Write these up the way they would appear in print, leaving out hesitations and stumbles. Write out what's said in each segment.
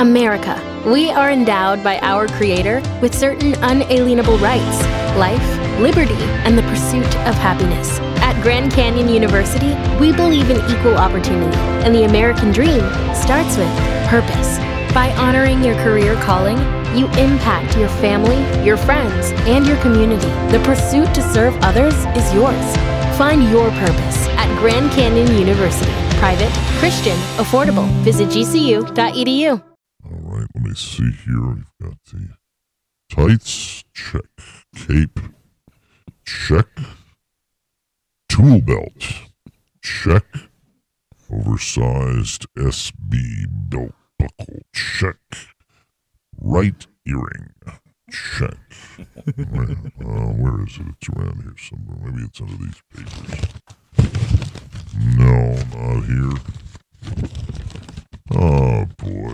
America. We are endowed by our Creator with certain unalienable rights: life, liberty, and the pursuit of happiness. At Grand Canyon University, we believe in equal opportunity, and the American dream starts with purpose. By honoring your career calling, you impact your family, your friends, and your community. The pursuit to serve others is yours. Find your purpose at Grand Canyon University. Private, Christian, affordable. Visit gcu.edu. All right, let me see here. We've got the tights, check. Cape, check. Tool belt, check. Oversized SB belt buckle, check. Right earring, check. Where is it? It's around here somewhere. Maybe it's under these papers. No, not here. Oh, boy.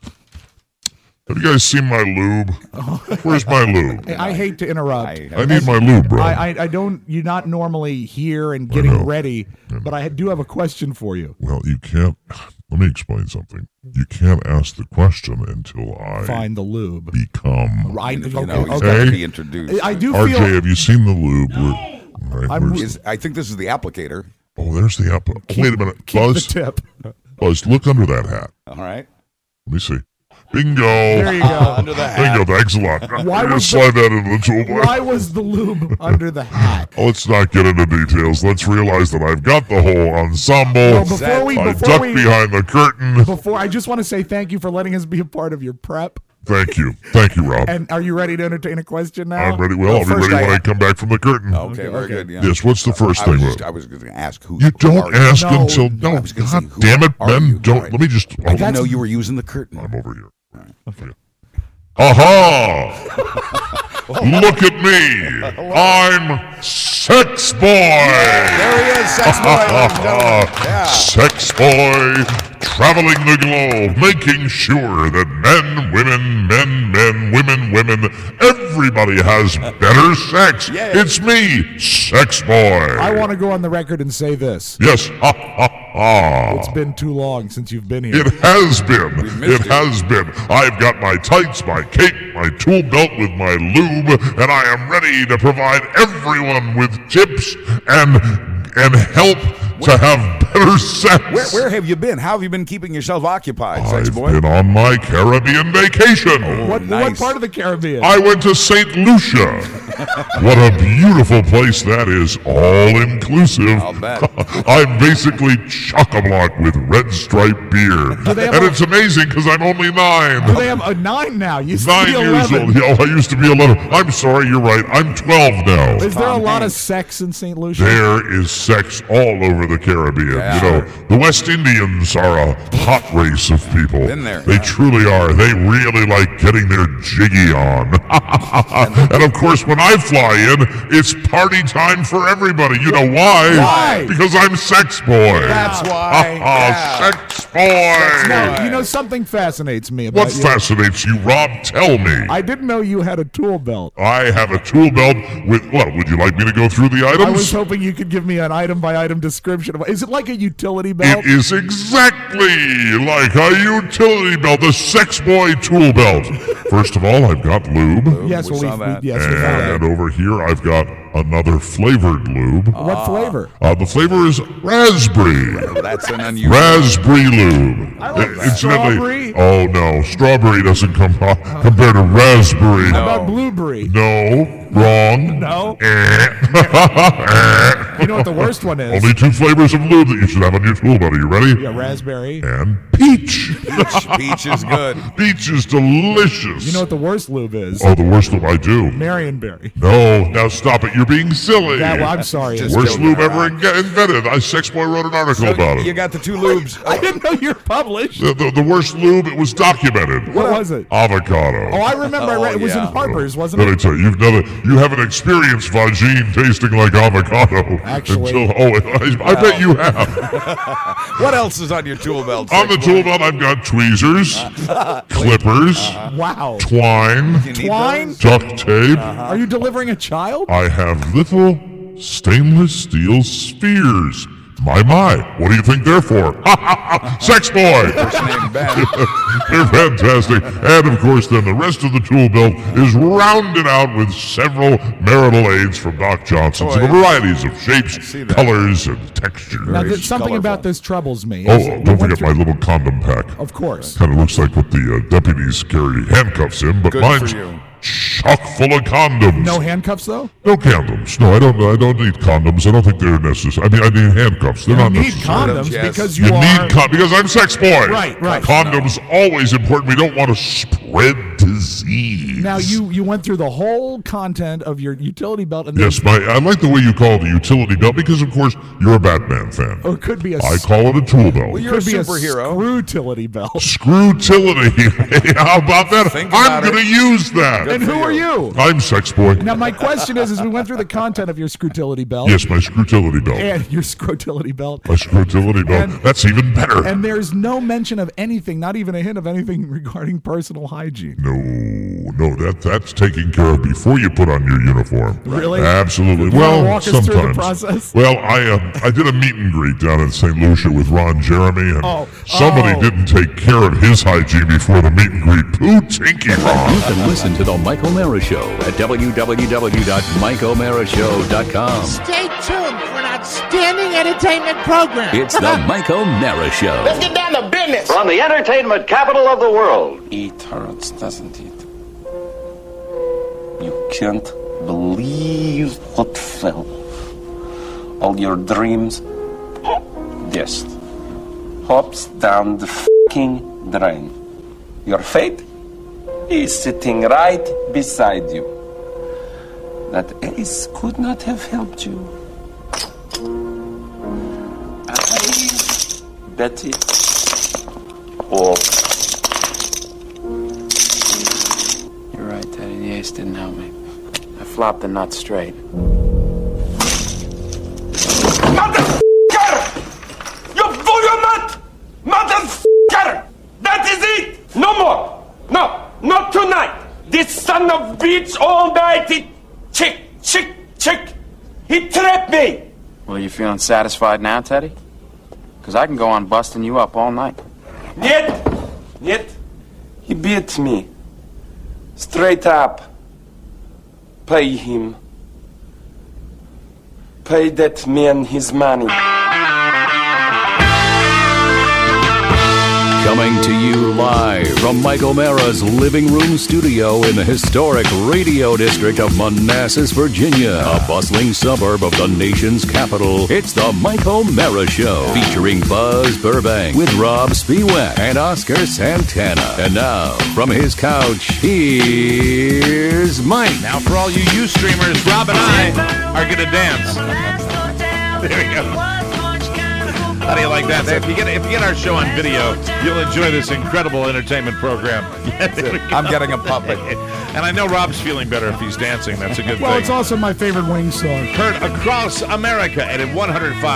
Have you guys seen my lube? Where's my lube? I hate to interrupt. I need my lube, bro. I don't. You're not normally here and getting ready, but I do have a question for you. Well, you can't. Let me explain something. You can't ask the question until I find the lube. Become. Right. You know, he's got to be introduced. I do RJ, feel. have you seen the lube? I think this is the applicator. Oh, there's the applicator. Wait a minute. Keep Buzz. the tip. Buzz, look under that hat. All right. Let me see. Bingo. There you go. Under the hat. Bingo, thanks a lot. Why was slide that into the toolbox? Why was the lube under the hat? Let's not get into details. Let's realize that I've got the whole ensemble. Well, I duck behind the curtain. Before, I just want to say thank you for letting us be a part of your prep. Thank you. Thank you, Rob. And are you ready to entertain a question now? I'm ready. Well, I'll be ready when I come back from the curtain. Okay, very good. Yeah. Yes, what's the first thing? I was going to ask who. You don't ask you? until. No, God damn it, Ben. Don't. Let me just. I didn't know you were using the curtain. I'm over here. Okay. Aha! Look at me. I'm Sex Boy. There he is, Sex Boy. Yeah. Sex Boy, traveling the globe, making sure that men, women, everybody has better sex. Yeah. It's me, Sex Boy. I want to go on the record and say this. Yes. Ha, ha, ha. It's been too long since you've been here. It has been. It has been. I've got my tights, my cape, my tool belt with my lube, and I am ready to provide everyone with tips and help to have better sex. Where have you been? How have you been keeping yourself occupied, Sex Boy? I've been on my Caribbean vacation. Oh, What nice. part of the Caribbean? I went to St. Lucia. What a beautiful place that is, all inclusive. I'll bet. I'm basically chock-a-block with Red Stripe beer. And it's amazing because I'm only 9. Do they have a 9 now? You used to 9 be years 11. old. Yeah, I used to be 11. I'm sorry, you're right. I'm 12 now. Is there a lot of sex in St. Lucia? There is sex all over the Caribbean. Yeah. You know, the West Indians are a hot race of people. Been there. They truly are. They really like getting their jiggy on. And of course, when I fly in, it's party time for everybody. You know why? Why? Because I'm Sex Boy. That's why. Yeah. Sex Boy. Now, you know, something fascinates me about What you. fascinates you, Rob? Tell me. I didn't know you had a tool belt. I have a tool belt with, well, would you like me to go through the items? I was hoping you could give me an item-by-item description. Is it like a utility belt? It is exactly like a utility belt, the Sex Boy tool belt. First of all, I've got lube. Yes, we saw that. yes, we found And it. over here, I've got another flavored lube. What flavor? The flavor is raspberry. That's an unusual. Raspberry lube. I like Incidentally, strawberry. oh no, strawberry doesn't compare to raspberry. How about blueberry? No, wrong. No. Eh. You know what the worst one is? Only 2 flavors of lube that you should have on your tool belt. Are you ready? Yeah, raspberry. And peach. Peach is good. Peach is delicious. You know what the worst lube is? Oh, the worst lube I do. Marionberry. No, now stop it. You're being silly. Yeah, well, I'm sorry. Just Worst kill lube me. ever invented. Sex Boy wrote an article about it. You got the 2 lubes. I didn't know you're published. The worst lube, it was documented. What was it? Avocado. Oh, I remember. I read, it was in yeah. Harper's, wasn't Let me it? tell you, you haven't experienced vagine tasting like avocado. Actually- I bet you have. What else is on your tool belt? On the Sex tool Boy? belt, I've got tweezers, clippers, Wow. twine, You need Twine? those? duct tape. Are you delivering a child? I have little stainless steel spheres. My. What do you think they're for? Sex boy! First name Ben. They're fantastic. And of course, then the rest of the tool belt is rounded out with several marital aids from Doc Johnson's in a varieties of shapes, colors, and textures. Now, there's something about this troubles me. Don't forget my little condom pack. Of course. Kind of looks like what the deputies carry handcuffs in, but Good mine's for you. chock full of condoms. No handcuffs, though? No condoms. No, I don't need condoms. I don't think they're necessary. I need handcuffs. They're You not need necessary. condoms Yes. because You you are... need because I'm sex boy. Right. Condoms always important. We don't want to spread disease. Now, you went through the whole content of your utility belt. And Yes, I like the way you call it a utility belt because, of course, you're a Batman fan. Or it could be a... I call it a tool belt. Well, you're a could be superhero. a screw-tility belt. Screw-tility. Hey, how about that? Think I'm about going to it. use that. And who are you? I'm sex boy. Now, my question is we went through the content of your screw-tility belt. Yes, my screw-tility belt. And your screw-tility belt. My screw-tility belt. And- That's even better. And there's no mention of anything, not even a hint of anything regarding personal hygiene. No, that's taken care of before you put on your uniform. Really? Absolutely. You wanna Well, walk us sometimes. through the process? Well, I did a meet and greet down in St. Lucia with Ron Jeremy, and somebody didn't take care of his hygiene before the meet and greet. Pooh Tinky Ron. You can listen to The Mike O'Mara Show at www.mikeomarashow.com. Stay tuned for an outstanding entertainment program. It's The Mike O'Mara Show. Let's get down to business. From the entertainment capital of the world. It hurts, doesn't it? You can't believe what fell. All your dreams, just hops down the fucking drain. Your fate is sitting right beside you. That ace could not have helped you. I bet it all. You're right, Teddy. The ace didn't help me. I flopped the nut straight. Motherfucker! You fool your nut! Motherfucker! That is it! No more! No, not tonight! This son of bitch all night, he chick! He trapped me! Well, you feeling satisfied now, Teddy? Because I can go on busting you up all night. Yet, he beat me. Straight up. Pay him. Pay that man his money. Coming to you live from Mike O'Mara's living room studio in the historic radio district of Manassas, Virginia, a bustling suburb of the nation's capital. It's the Mike O'Mara Show, featuring Buzz Burbank with Rob Spiewak and Oscar Santana. And now, from his couch, here's Mike. Now, for all you streamers, Rob and I are going to dance. There we go. How do you like that? If you get our show on video, you'll enjoy this incredible entertainment program. I'm getting a puppet. And I know Rob's feeling better if he's dancing. That's a good Well, thing. it's also my favorite Wings song. Heard across America and in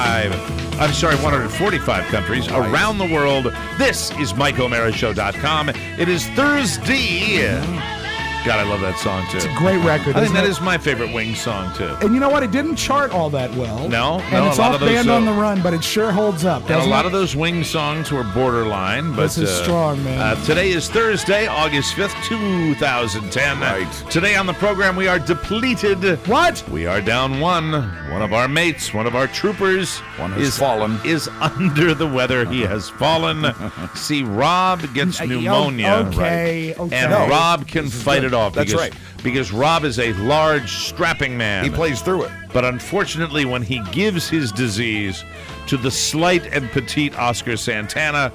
145 countries around the world. This is MikeO'MaraShow.com. It is Thursday. God, I love that song, too. It's a great record. I think isn't that it? is my favorite Wings song, too. And you know what? It didn't chart all that well. No, And it's a lot off of those, Band on the Run, but it sure holds up. And a doesn't lot it? of those Wings songs were borderline. But This is strong, man. Today is Thursday, August 5th, 2010. Right. Today on the program, we are depleted. What? We are down one. One of our mates, one of our troopers One has fallen. is under the weather. He has fallen. See, Rob gets pneumonia. Okay. And No, Rob can fight it off. That's because, right. Because Rob is a large, strapping man. He plays through it. But unfortunately, when he gives his disease to the slight and petite Oscar Santana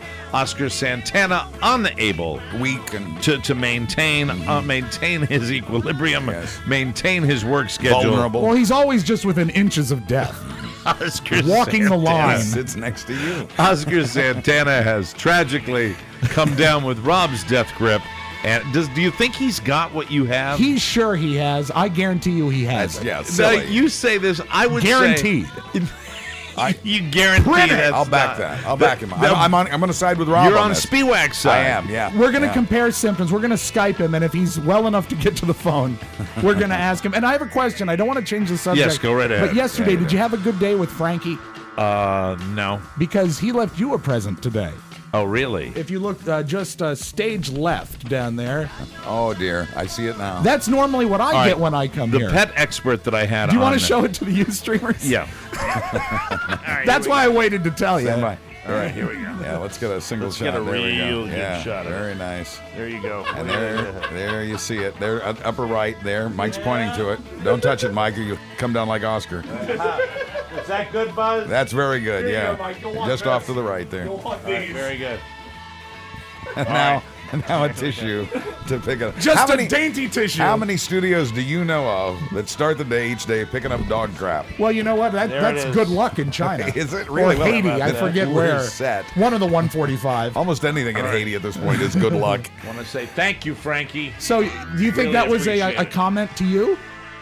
unable Weak and to maintain his equilibrium, maintain his work schedule. vulnerable. Well, he's always just within inches of death. Oscar Walking the Santana. line. Sits next to you. Oscar Santana has tragically come down with Rob's death grip. And do you think he's got what you have? He's sure he has. I guarantee you he has. That's, yeah, Now, silly. you say this, I would Guaranteed. say... You guarantee Print it. that's I'll back not- that. I'll back him. the- I'm going to side with Rob. You're on this. Spiewak's side. I am. Yeah. We're going to Yeah. compare symptoms. We're going to Skype him, and if he's well enough to get to the phone, we're going to ask him. And I have a question. I don't want to change the subject. Yes, go right ahead. But yesterday, did you have a good day with Frankie? No. Because he left you a present today. Oh, really? If you look just stage left down there. Oh, dear. I see it now. That's normally what I get when I come the here. The pet expert that I had Do you on want to show it to the Ustreamers? Yeah. That's why I waited to tell you. Stand by. All right, here we go. Yeah, let's get a single let's shot. Get a there we real go. good Yeah, shot of very it. nice. There you go. And there you see it. There, upper right there. Mike's pointing to it. Don't touch it, Mike, or you'll come down like Oscar. Is that good, Buzz? That's very good, Here you yeah. go, Mike. You'll want Just this. off to the right there. You'll want All right, these. very good. And now a tissue to pick up. Just a dainty tissue. How many studios do you know of that start the day each day picking up dog crap? Well, you know what? There That's it is. good luck in China. Is it really? Or Well, Haiti. I forget where. Set. One of the 145. Almost anything in Haiti at this point is good luck. I want to say thank you, Frankie. So, do you think Really that was appreciate a it. comment to you?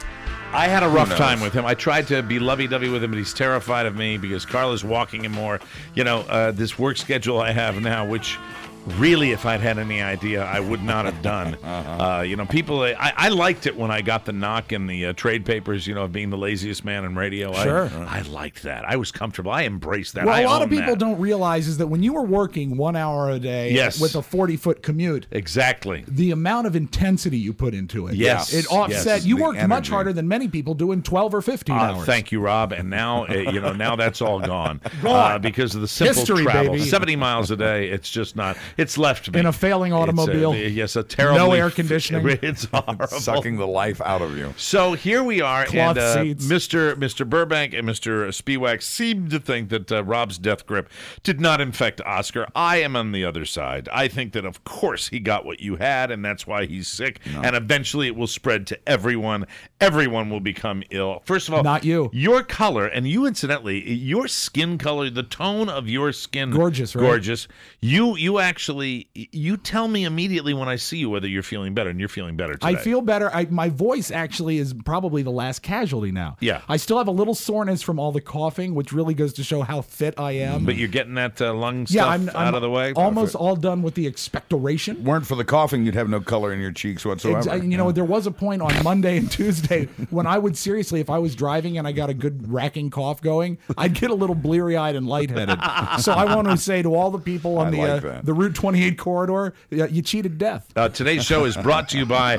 I had a rough knows? time with him. I tried to be lovey-dovey with him, but he's terrified of me because Carla's walking him more. You know, this work schedule I have now, which really, if I'd had any idea, I would not have done. You know, people, I liked it when I got the knock in the trade papers, you know, of being the laziest man in radio. Sure. I liked that. I was comfortable. I embraced that. Well, I a lot own of people that. don't realize is that when you were working 1 hour a day Yes. with a 40-foot commute, Exactly. the amount of intensity you put into it. Yes. It offset. Yes. You The worked much energy. harder than many people do in 12 or 15 hours. Thank you, Rob. And now, you know, now that's all gone because of the simple History, travel. baby. 70 miles a day. It's just not. It's left me. In a failing automobile. Yes, a terrible. No air conditioning. It's horrible. Sucking the life out of you. So here we are, Cloth and seats. Mr. Burbank and Mr. Spiewak seem to think that Rob's death grip did not infect Oscar. I am on the other side. I think that, of course, he got what you had, and that's why he's sick. And eventually it will spread to everyone. Everyone will become ill. First of all, Not you. Your color, and you incidentally, your skin color, the tone of your skin. Gorgeous, right? Gorgeous. You actually, you tell me immediately when I see you whether you're feeling better, and you're feeling better today. I feel better. My voice actually is probably the last casualty now. Yeah. I still have a little soreness from all the coughing, which really goes to show how fit I am. But you're getting that lung yeah, stuff I'm out of the way? almost all done with the expectoration. Weren't for the coughing, you'd have no color in your cheeks whatsoever. You know, there was a point on Monday and Tuesday when I would seriously, if I was driving and I got a good racking cough going, I'd get a little bleary-eyed and lightheaded. So I want to say to all the people on the Route 28 corridor, you cheated death. Today's show is brought to you by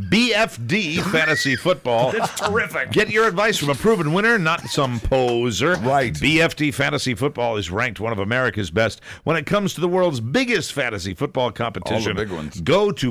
BFD Fantasy Football. It's terrific. Get your advice from a proven winner, not some poser. Right. BFD Fantasy Football is ranked one of America's best when it comes to the world's biggest fantasy football competition. All the big ones. Go to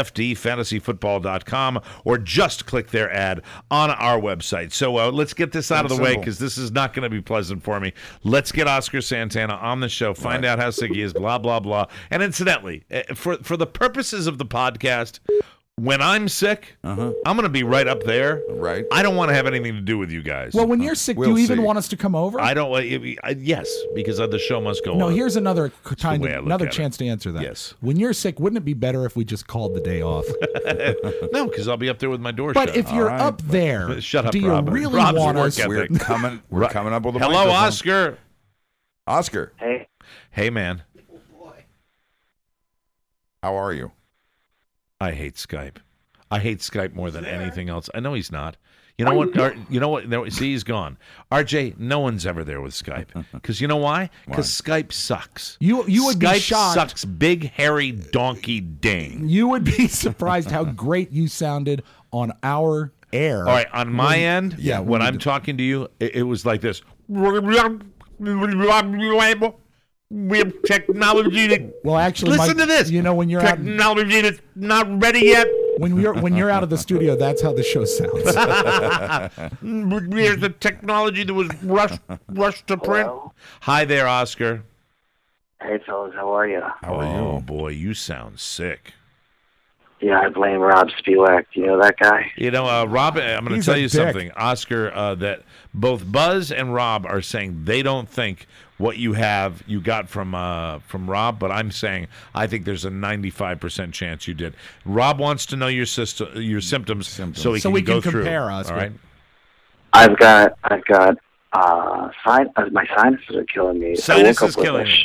bfdfantasyfootball.com or just click their ad on our website. So let's get this out of the way simple. because this is not going to be pleasant for me. Let's get Oscar Santana on the show, find out how sick he is, blah, blah, blah. And incidentally, for the purposes of the podcast, when I'm sick, I'm going to be right up there. Right. I don't want to have anything to do with you guys. Well, when you're sick, We'll do you even see. want us to come over? I don't. Yes, because the show must go No, on. here's another time, way I look another at it. chance to answer that. Yes. When you're sick, wouldn't it be better if we just called the day off? No, because I'll be up there with my door But shut. if you're right, up there, Shut up, do you Rob. really Rob's want work us? ethic. We're coming up with a Hello, microphone. Oscar. Oscar, Hey, Hey, man. how are you? I hate Skype. I hate Skype more than anything else. I know he's not. You know what? You know what? No, see, he's gone. RJ, no one's ever there with Skype. Because you know why? Because Skype sucks. You would Skype be shocked. sucks big, hairy donkey ding. You would be surprised how great you sounded on our air. All right, on my end, yeah, when when I'm you- talking to you, it was like this. We have technology that... Well, actually, Listen to this. You know, when you're out, Technology that's not ready yet. when you're out of the studio, that's how the show sounds. Here's the technology that was rushed to print. Hello? Hi there, Oscar. hey, fellas, how are you? How are Oh, you? boy, you sound sick. Yeah, I blame Rob Spiewak. Do you know that guy? You know, Rob, I'm going to He's tell a you dick. something. Oscar, that both Buzz and Rob are saying they don't think what you got from Rob, but I'm saying I think there's a 95% chance you did. Rob wants to know your symptoms so he So can we go can through. compare, Oscar. All right? I've got my sinuses are killing me. Sinus I woke is up with killing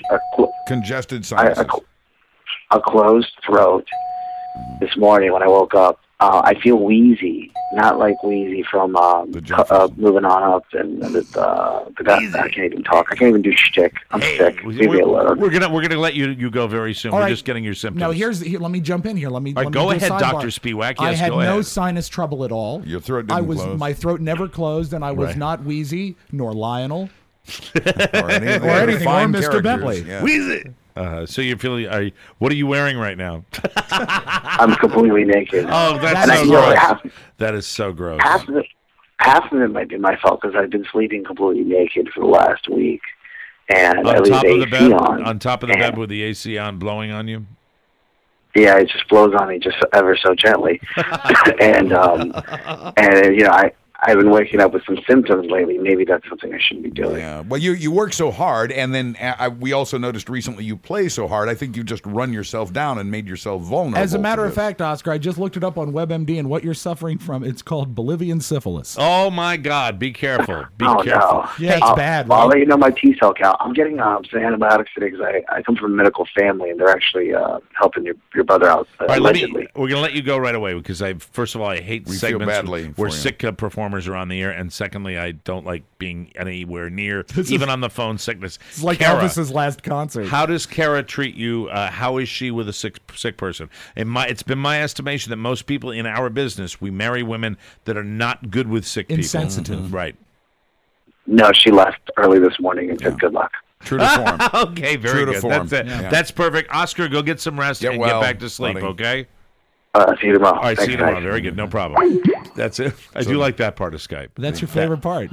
Congested sinuses. a closed throat this morning when I woke up, I feel wheezy, not like wheezy from Moving On Up and the guy. I can't even talk. I can't even do shtick. I'm sick. Leave me alone. We're gonna let you go very soon. We're just getting your symptoms. Now let me jump in here. Let me go ahead, Dr. Spiewak. Yes, I had go no ahead. sinus trouble at all. Your throat didn't close. My throat never closed, and I was not wheezy nor Lionel or anything, or Mr. Bentley. Yeah. Wheezy. So you're feeling? What are you wearing right now? I'm completely naked. Oh, that's so gross. That is so gross. Half of it might be my fault because I've been sleeping completely naked for the last week, and I leave the AC on. On top of the bed with the AC on, blowing on you. Yeah, it just blows on me just ever so gently, and I've been waking up with some symptoms lately. Maybe that's something I shouldn't be doing. Yeah. Well, you work so hard, and then we also noticed recently you play so hard. I think you just run yourself down and made yourself vulnerable. As a matter of fact, Oscar, I just looked it up on WebMD, and what you're suffering from, it's called Bolivian syphilis. Oh, my God. Be careful. Be careful. No. Yeah, it's bad, right? I'll let you know my T-cell count. I'm getting some antibiotics today because I come from a medical family, and they're actually helping your brother out, All right, allegedly. we're going to let you go right away because, first of all, I hate segments where sick performers are on the air, and secondly, I don't like being anywhere near, even on the phone, sickness. It's like Kara, Elvis's last concert. How does Kara treat you? How is she with a sick person? It's been my estimation that most people in our business, we marry women that are not good with sick people. Insensitive. Mm-hmm. Right. No, she left early this morning and said good luck. True to form. Okay, very good. That's it. Yeah. That's perfect. Oscar, go get some rest and get back to sleep, okay? See you tomorrow. All right, see you tomorrow. Very good. No problem. That's it. I do like that part of Skype. That's your favorite part. Do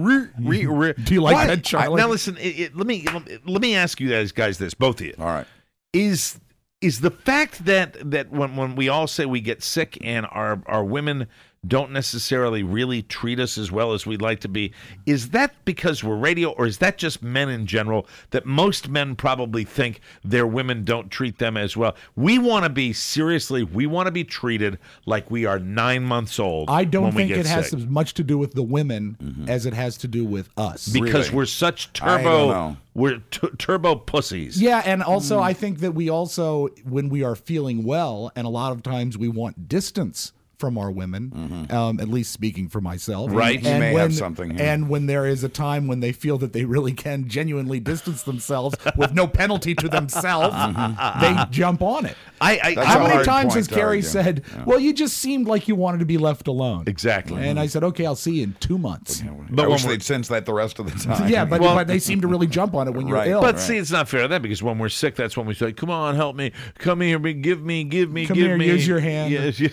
you like that, Charlie? Now listen, let me ask you guys this, both of you. All right. Is the fact that when we all say we get sick and our women don't necessarily really treat us as well as we'd like to be, is that because we're radio, or is that just men in general, that most men probably think their women don't treat them as well? We want to be treated like we are 9 months old. I don't think it has as much to do with the women as it has to do with us. Because we're such turbo pussies. Yeah, and also I think that we also, when we are feeling well, and a lot of times we want distance from our women, at least speaking for myself. Right. You may have something here. And when there is a time when they feel that they really can genuinely distance themselves with no penalty to themselves, they jump on it. How many times has Carrie said, well, you just seemed like you wanted to be left alone? Exactly. And I said, okay, I'll see you in 2 months. But I wish they'd sense that the rest of the time. Yeah, but they seem to really jump on it when you're ill. But see, it's not fair to that, because when we're sick, that's when we say, come on, help me. Come here, give me. Come here, use your hand.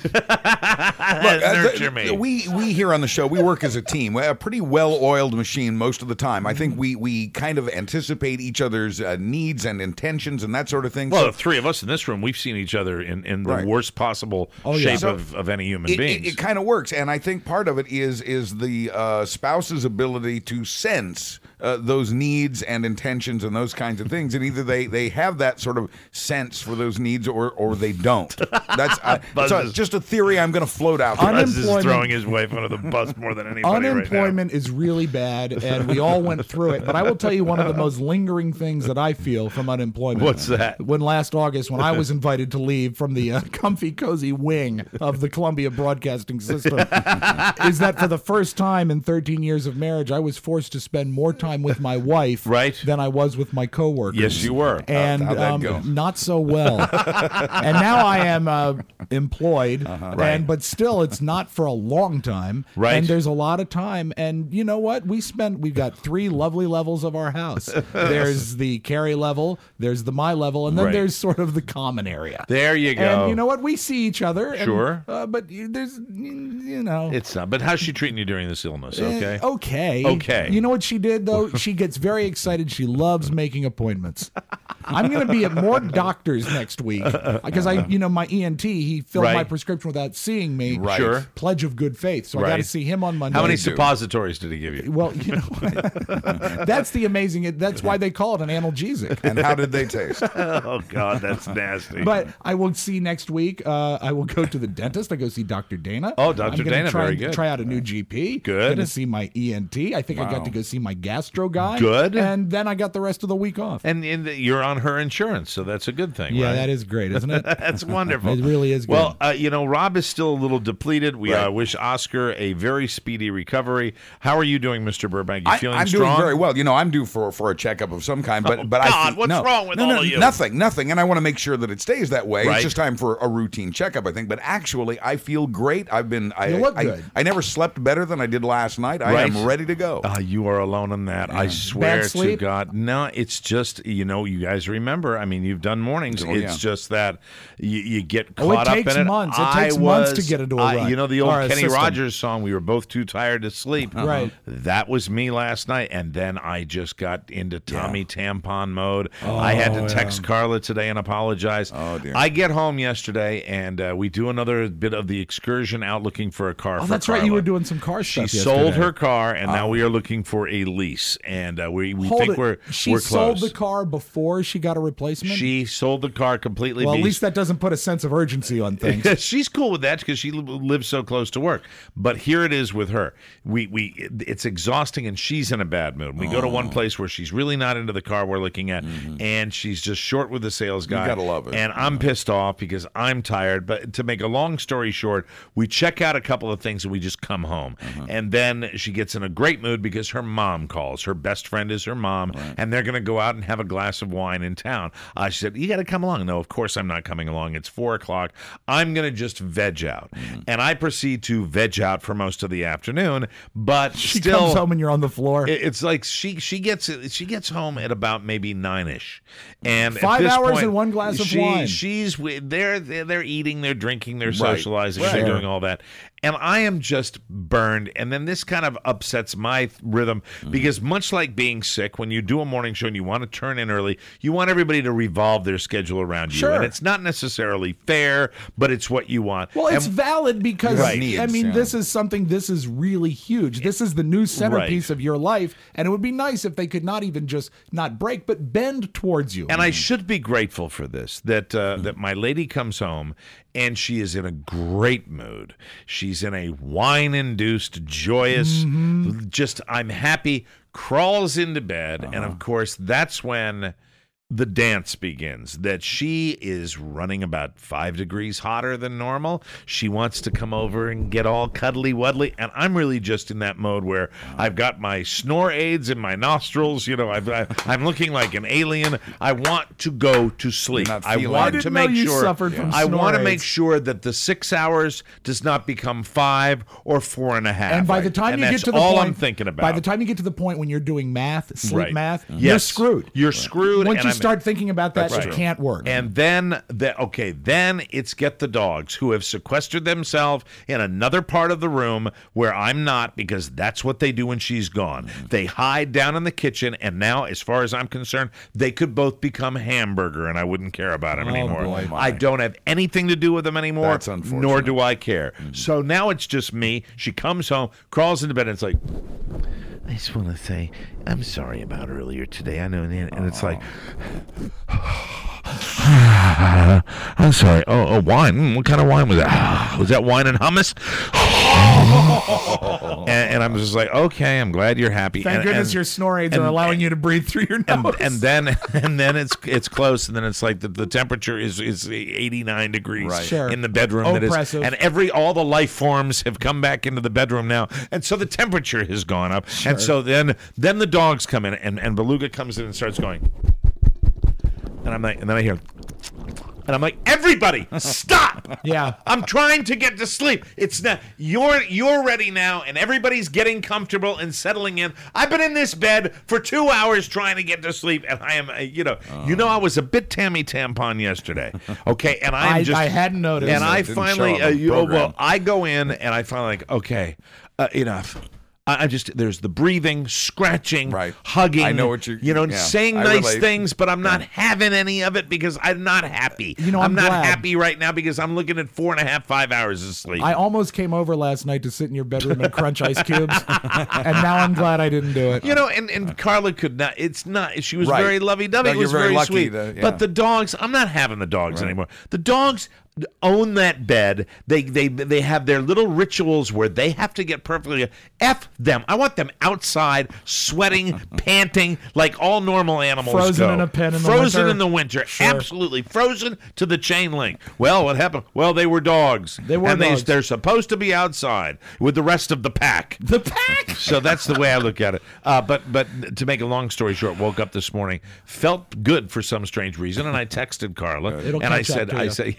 Look, nurture me. We here on the show, we work as a team. We're a pretty well-oiled machine most of the time. I think we kind of anticipate each other's needs and intentions and that sort of thing. Well, the three of us in this room, we've seen each other in the worst possible shape of any human beings. It kind of works, and I think part of it is the spouse's ability to sense those needs and intentions and those kinds of things, and either they have that sort of sense for those needs or they don't. That's just a theory I'm going to float out there. Buzz is throwing his wife under the bus more than anybody. Unemployment is really bad, and we all went through it. But I will tell you one of the most lingering things that I feel from unemployment. What's that? When last August, when I was invited to leave from the comfy, cozy wing of the Columbia Broadcasting System, is that for the first time in 13 years of marriage, I was forced to spend more time with my wife than I was with my coworkers. Yes, you were. And how'd that go? Not so well. And now I am employed, but still, it's not for a long time. Right. And there's a lot of time. And you know what? We've got 3 lovely levels of our house. There's the Carrie level, there's the my level, and then there's sort of the common area. There you go. And you know what? We see each other. And, sure. But there's, It's not. But how's she treating you during this illness? Okay. Okay. You know what she did, though? She gets very excited. She loves making appointments. I'm going to be at more doctors next week because my ENT, he filled my prescription without seeing me. Right. Sure. Pledge of good faith. So I got to see him on Monday. How many suppositories did he give you? Well, that's the amazing. That's why they call it an analgesic. And how did they taste? Oh God, that's nasty. But I will see next week. I will go to the dentist. I go see Dr. Dana. Oh, Dr. Dana, very good. Try out a new GP. Good. Going to see my ENT. I think I got to go see my gastro guy. Good. And then I got the rest of the week off. And you're on on her insurance, so that's a good thing. Yeah, right? that is great, isn't it? That's wonderful. It really is good. Well, Rob is still a little depleted. We wish Oscar a very speedy recovery. How are you doing, Mr. Burbank? You feeling strong? I'm doing very well. I'm due for a checkup of some kind, but what's wrong with all of you? Nothing, and I want to make sure that it stays that way. Right. It's just time for a routine checkup, I think. But actually, I feel great. You look good. I never slept better than I did last night. I am ready to go. You are alone in that. I swear to God. No, it's just, you guys remember. I mean, you've done mornings. It's just that you get caught up in it. It takes months. It takes months to get into a rut. The old Kenny Rogers song, we were both too tired to sleep. Right. That was me last night. And then I just got into Tommy Tampon mode. I had to text Carla today and apologize. Oh, dear. I get home yesterday, and we do another bit of the excursion out looking for a car for that's Carla. right. You were doing some car stuff She yesterday. sold her car, and now we are looking for a lease. And we think we're She close. sold the car before she got a replacement? She sold the car completely. Well, at least that doesn't put a sense of urgency on things. She's cool with that because she lives so close to work. But here it is with her. It's exhausting, and she's in a bad mood. We go to one place where she's really not into the car we're looking at, and she's just short with the sales guy. You gotta love it. And I'm pissed off because I'm tired. But to make a long story short, we check out a couple of things and we just come home. And then she gets in a great mood because her mom calls. Her best friend is her mom, and they're going to go out and have a glass of wine in town. She said, you got to come along. No, of course I'm not coming along. It's 4:00. I'm going to just veg out. And I proceed to veg out for most of the afternoon, but She still comes home and you're on the floor. It's like she gets home at about maybe 9-ish, and 5 at this hours point, and one glass of wine. They're eating, they're drinking, they're socializing, they're doing all that. And I am just burned. And then this kind of upsets my rhythm because much like being sick, when you do a morning show and you want to turn in early, you want everybody to revolve their schedule around you. Sure. And it's not necessarily fair, but it's what you want. Well, it's valid because, this is really huge. This is the new centerpiece of your life. And it would be nice if they could not even just not break, but bend towards you. And I should be grateful for this, that my lady comes home and she is in a great mood. She's in a wine-induced, joyous, just I'm happy, crawls into bed. And, of course, that's when the dance begins, that she is running about 5 degrees hotter than normal. She wants to come over and get all cuddly-wuddly, and I'm really just in that mode where I've got my snore aids in my nostrils. I'm looking like an alien. I want to go to sleep. I want to make sure that the 6 hours does not become 5 or 4.5. And by the time you get to the all point, I'm thinking about. By the time you get to the point when you're doing math, sleep math, Yes. you're screwed. You're screwed. Once you start thinking about that, it can't work. And then it's get the dogs who have sequestered themselves in another part of the room where I'm not, because that's what they do when she's gone. They hide down in the kitchen, and now, as far as I'm concerned, they could both become Hamburger, and I wouldn't care about them anymore. Boy, I don't have anything to do with them anymore, That's unfortunate. nor do I care. So now it's just me. She comes home, crawls into bed, and it's like, I just want to say, I'm sorry about earlier today. I know, and it's like, I'm sorry. Oh, wine. What kind of wine was that? Was that wine and hummus? and I'm just like, okay, I'm glad you're happy. Thank goodness your snore aids are allowing you to breathe through your nose. And then it's close, and then it's like the temperature is 89 degrees in the bedroom. Oppressive. And all the life forms have come back into the bedroom now, and so the temperature has gone up. Sure. And so then the dogs come in, and Beluga comes in and starts going. And I'm like, and then I hear, and I'm like, everybody, stop! Yeah, I'm trying to get to sleep. It's not you're ready now, and everybody's getting comfortable and settling in. I've been in this bed for 2 hours trying to get to sleep, and I am, I was a bit Tammy Tampon yesterday. Okay, and I hadn't noticed, and I finally, I go in and I finally okay, enough. There's the breathing, scratching, hugging. I know what you're, saying nice things, but I'm not having any of it because I'm not happy. I'm not glad. happy right now because I'm looking at 4.5, 5 hours of sleep. I almost came over last night to sit in your bedroom and crunch ice cubes, and now I'm glad I didn't do it. And Carla could not. It's not. She was very lovey-dovey. No, it was you're very lucky sweet. to, But the dogs, I'm not having the dogs anymore. The dogs. own that bed. They have their little rituals where they have to get perfectly. F them. I want them outside, sweating, panting, like all normal animals. Frozen go. in a pen in the Frozen winter. in the winter. Sure. Absolutely frozen to the chain link. Well, what happened? Well, they were dogs. They were dogs. They're supposed to be outside with the rest of the pack. The pack. So that's the way I look at it. But to make a long story short, woke up this morning, felt good for some strange reason, and I texted Carla, It'll and I catch up said, to you.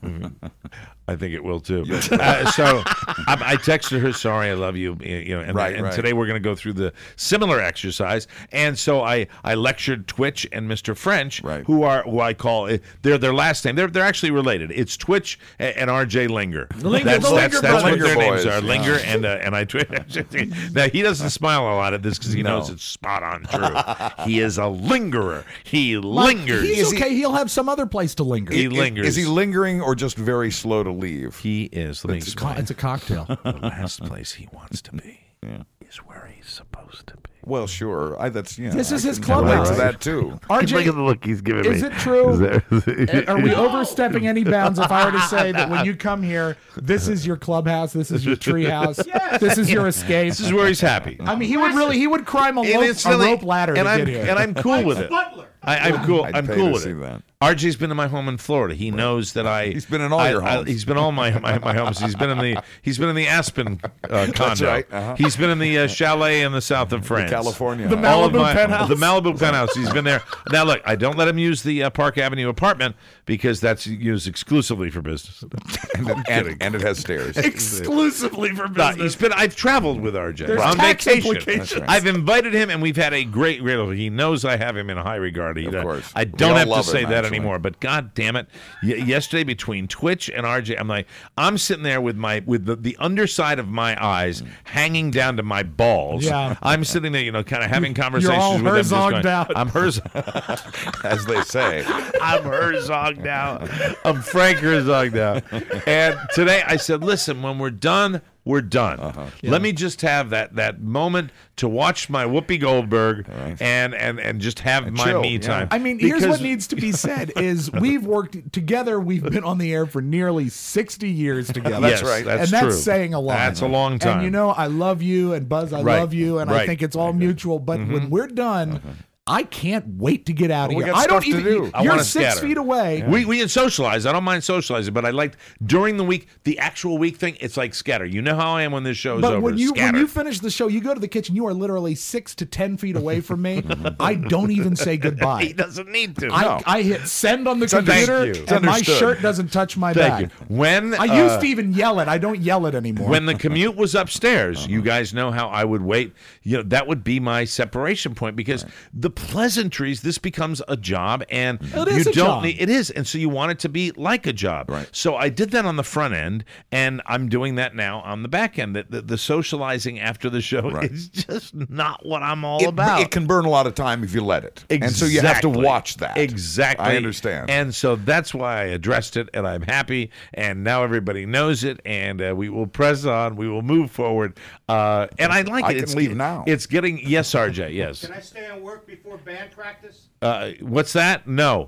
I think it will too. So I texted her, sorry, I love you. And today we're going to go through the similar exercise. And so I lectured Twitch and Mr. French, who I call their last name. They're actually related. It's Twitch and RJ Linger. That's what their names are. Linger and I. Now he doesn't smile a lot at this because he knows it's spot on true. He is a lingerer. He lingers. He's okay. He'll have some other place to linger. He lingers. Is he lingering or just very slow to leave? He is. It's a cocktail. The last place he wants to be is where he's supposed to be. Well, sure. This is his clubhouse. To that too. RJ, look at the look he's giving me. Is it true? Are we overstepping any bounds if I were to say that when you come here, this is your clubhouse, this is your treehouse, this is your escape? This is where he's happy. I mean, he would climb a rope ladder to get here. And I'm cool with it. I'm cool. I'm cool with it. That. RJ's been in my home in Florida. He knows that He's been in all your homes. He's been all my homes. He's been in the Aspen condo. That's right. Uh-huh. He's been in the chalet in the south of France, California. The Malibu penthouse. The Malibu penthouse. He's been there. Now look, I don't let him use the Park Avenue apartment because that's used exclusively for business. and it has stairs. Exclusively for business. I've traveled with RJ There's on tax vacation. implications. Right. I've invited him, and we've had a great. He knows I have him in high regard. Of course. I don't have to say that anymore. But God damn it! Yesterday between Twitch and RJ, I'm sitting there with the underside of my eyes hanging down to my balls. Yeah. I'm sitting there, kind of having conversations You're all with them. Herzogged out. I'm as they say. I'm Herzogged out. I'm Frank Herzogged out. And today I said, listen, when we're done, we're done. Let me just have that moment to watch my Whoopi Goldberg and just have my chill, me time. I mean, here's what needs to be said is we've worked together. We've been on the air for nearly 60 years together. That's right. That's and true. That's saying a lot. That's a long time. And I love you, and Buzz, I love you, and I think it's all mutual. But when we're done, I can't wait to get out of here. I don't even. You're wanna 6 scatter. feet away. We can socialize. I don't mind socializing, but I liked during the week, the actual week thing. It's like scatter. You know how I am when this show is over. But when you Scatter. finish the show, you go to the kitchen. You are literally 6 to 10 feet away from me. I don't even say goodbye. He doesn't need to. I hit send on the computer, Thank you. and my shirt doesn't touch my Thank back. you. When I used to even yell it. I don't yell it anymore. When the commute was upstairs, you guys know how I would wait. That would be my separation point because the pleasantries. This becomes a job, and it is you a don't job. need it is, and so you want it to be like a job. Right. So I did that on the front end, and I'm doing that now on the back end. The socializing after the show is just not what I'm all about. It can burn a lot of time if you let it, and so you have to watch that. Exactly, I understand, and so that's why I addressed it, and I'm happy, and now everybody knows it, and we will press on, we will move forward, and I like it. I can leave now. It's getting RJ. Yes. Can I stay on work before band practice? What's that? No,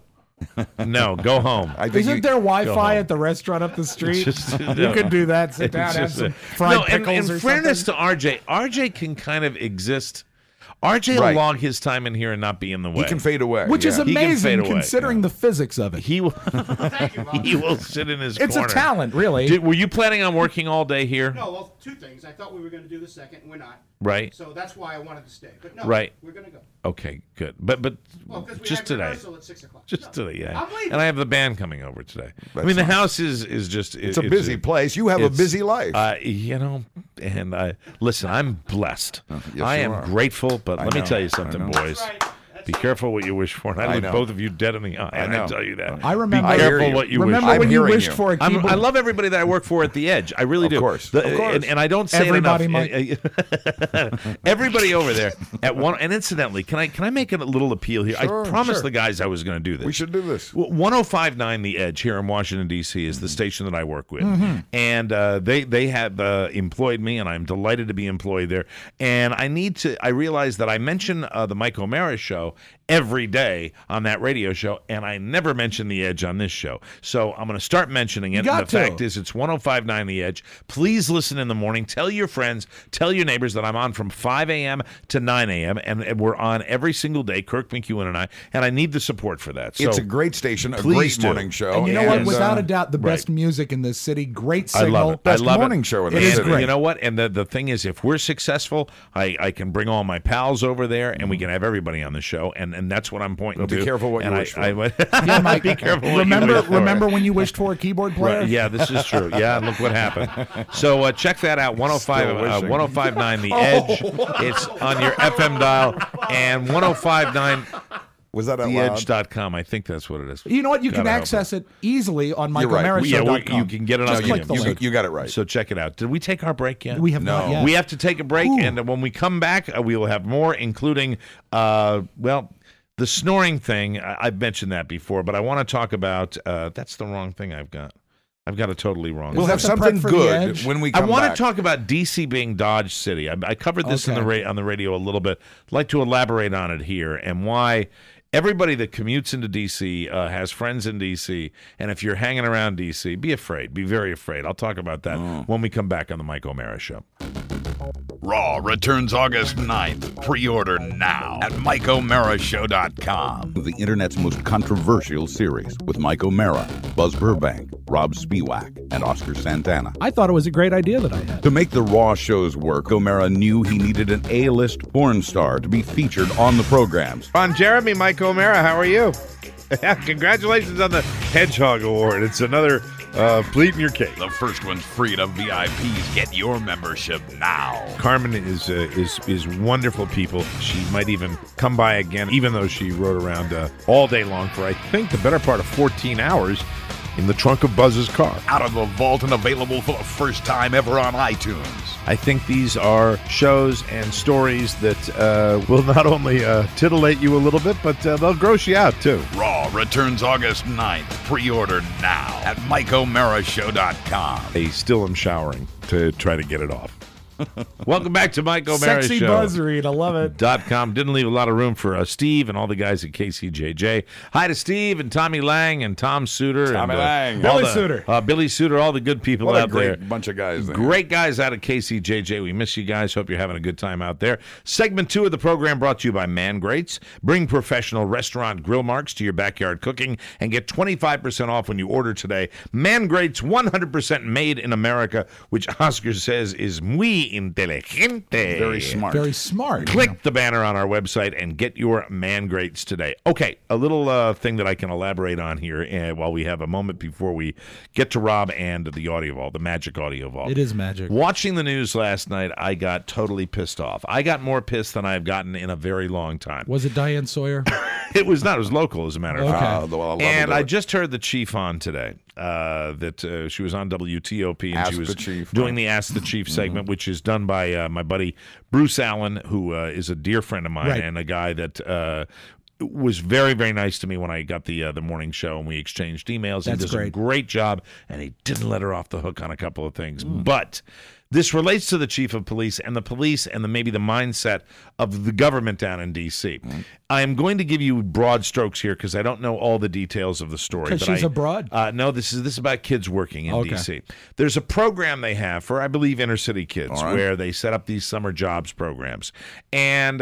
go home. Isn't there Wi-Fi at the restaurant up the street? You could do that. Sit down, have some fried pickles in or fairness something. to RJ can kind of exist. RJ will log his time in here and not be in the way. He can fade away, which is He can amazing fade away. considering the physics of it. He will. Thank you, Mom. He will sit in his It's corner. a talent, really. Were you planning on working all day here? No, well, two things. I thought we were going to do the second, and we're not. Right. So that's why I wanted to stay. But no, Right. we're going to go. Okay, good. But Well, because we just have today. rehearsal at 6 o'clock. Just No, today, yeah. I'm leaving. And I have the band coming over today. I That's mean, the nice. house is just. It's a busy place. You have a busy life. And listen, I'm blessed. Yes, I you am are. grateful, but let me know. tell you something, I know. boys. That's right. That's Be it. careful what you wish for. And I I look know. both of you dead in the eye. I know. I tell you that. I remember. Be I hear careful you. what you Remember wish I'm when you hearing wished you. for a keyboard? I love everybody that I work for at the Edge. I really do. Of course. And I don't say Everybody, it enough. Everybody over there at one. And incidentally, can I make a little appeal here? Sure, I promised sure. the guys I was going to do this. We should do this. 1059 The Edge here in Washington, D.C. is the station that I work with. And they have employed me, and I'm delighted to be employed there. And I realized that I mentioned the Mike O'Mara show, every day on that radio show, and I never mention The Edge on this show. So I'm going to start mentioning it. And the fact is, it's 105.9 The Edge. Please listen in the morning. Tell your friends, tell your neighbors that I'm on from 5 a.m. to 9 a.m., and we're on every single day, Kirk McEwen and I need the support for that. So it's a great station, a great morning show. And you know what? Without a doubt, the best music in this city. Great signal. I love it. Best morning show in the city. You know what? And the thing is, if we're successful, I can bring all my pals over there, and we can have everybody on the show, and that's what I'm pointing to. Be careful what you wish for. Yeah, Mike, be careful. Remember when you wished for a keyboard player? Right, yeah, this is true. Yeah, look what happened. So check that out, 105.9 The Edge. It's on your FM dial, and 105.9 Was that TheEdge.com. I think that's what it is. You know what? You can access it easily on MichaelMarashow.com. You can get it on the You got it right. So check it out. Did we take our break yet? We have not yet. We have to take a break, and when we come back, we will have more, including, the snoring thing. I've mentioned that before, but I want to talk about, that's the wrong thing I've got. I've got it totally wrong. We'll have something good when we come back. I want to talk about D.C. being Dodge City. I covered this on the radio a little bit. I'd like to elaborate on it here and why everybody that commutes into D.C. has friends in D.C., and if you're hanging around D.C., be afraid. Be very afraid. I'll talk about that when we come back on the Mike O'Mara Show. Raw returns August 9th. Pre-order now at MikeO'MaraShow.com. The Internet's most controversial series with Mike O'Mara, Buzz Burbank, Rob Spiewak, and Oscar Santana. I thought it was a great idea that I had. To make the Raw shows work, O'Mara knew he needed an A-list porn star to be featured on the programs. Ron Jeremy, Mike O'Mara, how are you? Congratulations on the Hedgehog Award. It's another pleat in your case. The first one's free to VIPs. Get your membership now. Carmen is wonderful people. She might even come by again, even though she rode around all day long for, I think, the better part of 14 hours in the trunk of Buzz's car. Out of the vault and available for the first time ever on iTunes. I think these are shows and stories that will not only titillate you a little bit, but they'll gross you out, too. Raw returns August 9th. Pre-order now at MikeO'MaraShow.com. I still am showering to try to get it off. Welcome back to Mike O'Mara Sexy Show. buzz read, I love it. .com. Didn't leave a lot of room for Steve and all the guys at KCJJ. Hi to Steve and Tommy Lang and Tom Suter. Billy Suter, all the good people out there. What a great bunch of guys there. Great guys out at KCJJ. We miss you guys. Hope you're having a good time out there. Segment 2 of the program brought to you by Man Grates. Bring professional restaurant grill marks to your backyard cooking and get 25% off when you order today. Man Grates, 100% made in America, which Oscar says is muy inteligente. Very smart. Very smart. Click the banner on our website and get your Man Grates today. Okay, a little thing that I can elaborate on here while we have a moment before we get to Rob and the audio vault, the magic audio vault. It is magic. Watching the news last night, I got totally pissed off. I got more pissed than I've gotten in a very long time. Was it Diane Sawyer? It was not. It was local, as a matter of fact. And I just heard the chief on today. That she was on WTOP and she was doing the Ask the Chief segment, which is done by my buddy Bruce Allen, who is a dear friend of mine and a guy that was very, very nice to me when I got the morning show and we exchanged emails. He does a great job, and he didn't let her off the hook on a couple of things. But this relates to the chief of police and maybe the mindset of the government down in D.C. I am going to give you broad strokes here because I don't know all the details of the story. Because she's abroad? No, this is about kids working in D.C. There's a program they have for, I believe, inner city kids where they set up these summer jobs programs. And,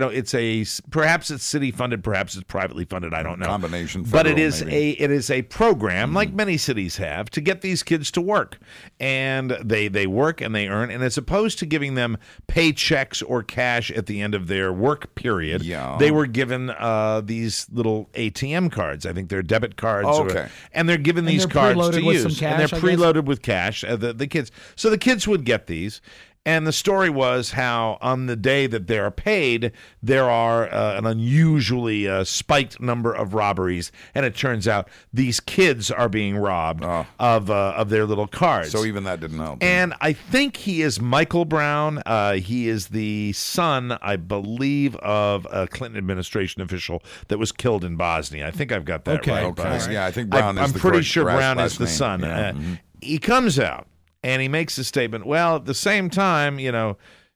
perhaps it's city funded, perhaps it's privately funded, I don't know. Combination. But it is a program, like many cities have, to get these kids to work. And they work and they earn, and as opposed to giving them paychecks or cash at the end of their work period, they were given these little ATM cards. I think they're debit cards. And they're given these cards to use. And they're preloaded with cash, the kids. So the kids would get these. And the story was how on the day that they are paid, there are an unusually spiked number of robberies, and it turns out these kids are being robbed of their little cards. So even that didn't help. And I think he is Michael Brown. He is the son, I believe, of a Clinton administration official that was killed in Bosnia. I think I've got that right. Okay. Yeah, I think Brown is I'm the pretty sure Brown is the name. son. He comes out. And he makes a statement, well, at the same time,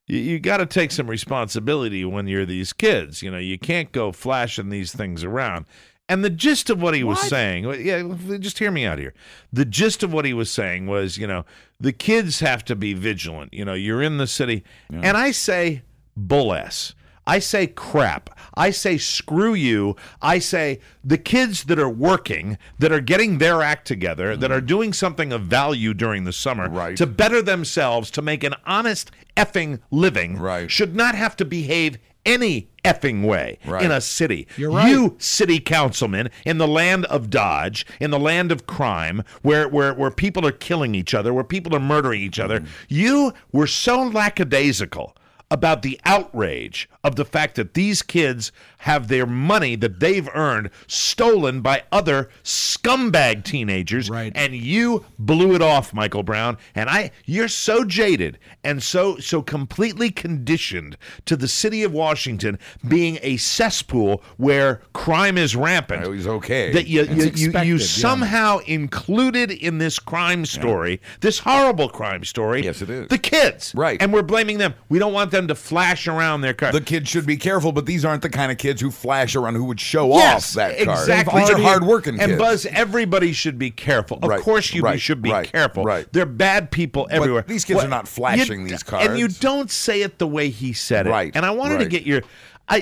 you got to take some responsibility when you're these kids. You know, you can't go flashing these things around. And the gist of what he was saying, just hear me out here. The gist of what he was saying was, you know, the kids have to be vigilant. You know, you're in the city. Yeah. And I say bull ass. I say crap. I say screw you. I say the kids that are working, that are getting their act together, that are doing something of value during the summer to better themselves, to make an honest effing living, should not have to behave any effing way in a city. You're right. You city councilmen in the land of Dodge, in the land of crime, where people are killing each other, where people are murdering each other, you were so lackadaisical about the outrage of the fact that these kids have their money that they've earned stolen by other scumbag teenagers, and you blew it off, Michael Brown. And you're so jaded and so completely conditioned to the city of Washington being a cesspool where crime is rampant. It was okay. That you somehow included in this crime story, this horrible crime story. Yes, it is. The kids. Right. And we're blaming them. We don't want them to flash around their car. The kids should be careful, but these aren't the kind of kids who flash around, who would show off that car. Exactly. These are hard-working kids. And Buzz, everybody should be careful. Of course you should be careful. They're bad people everywhere. But these kids are not flashing these cars. And you don't say it the way he said it. Right. And I wanted to get your...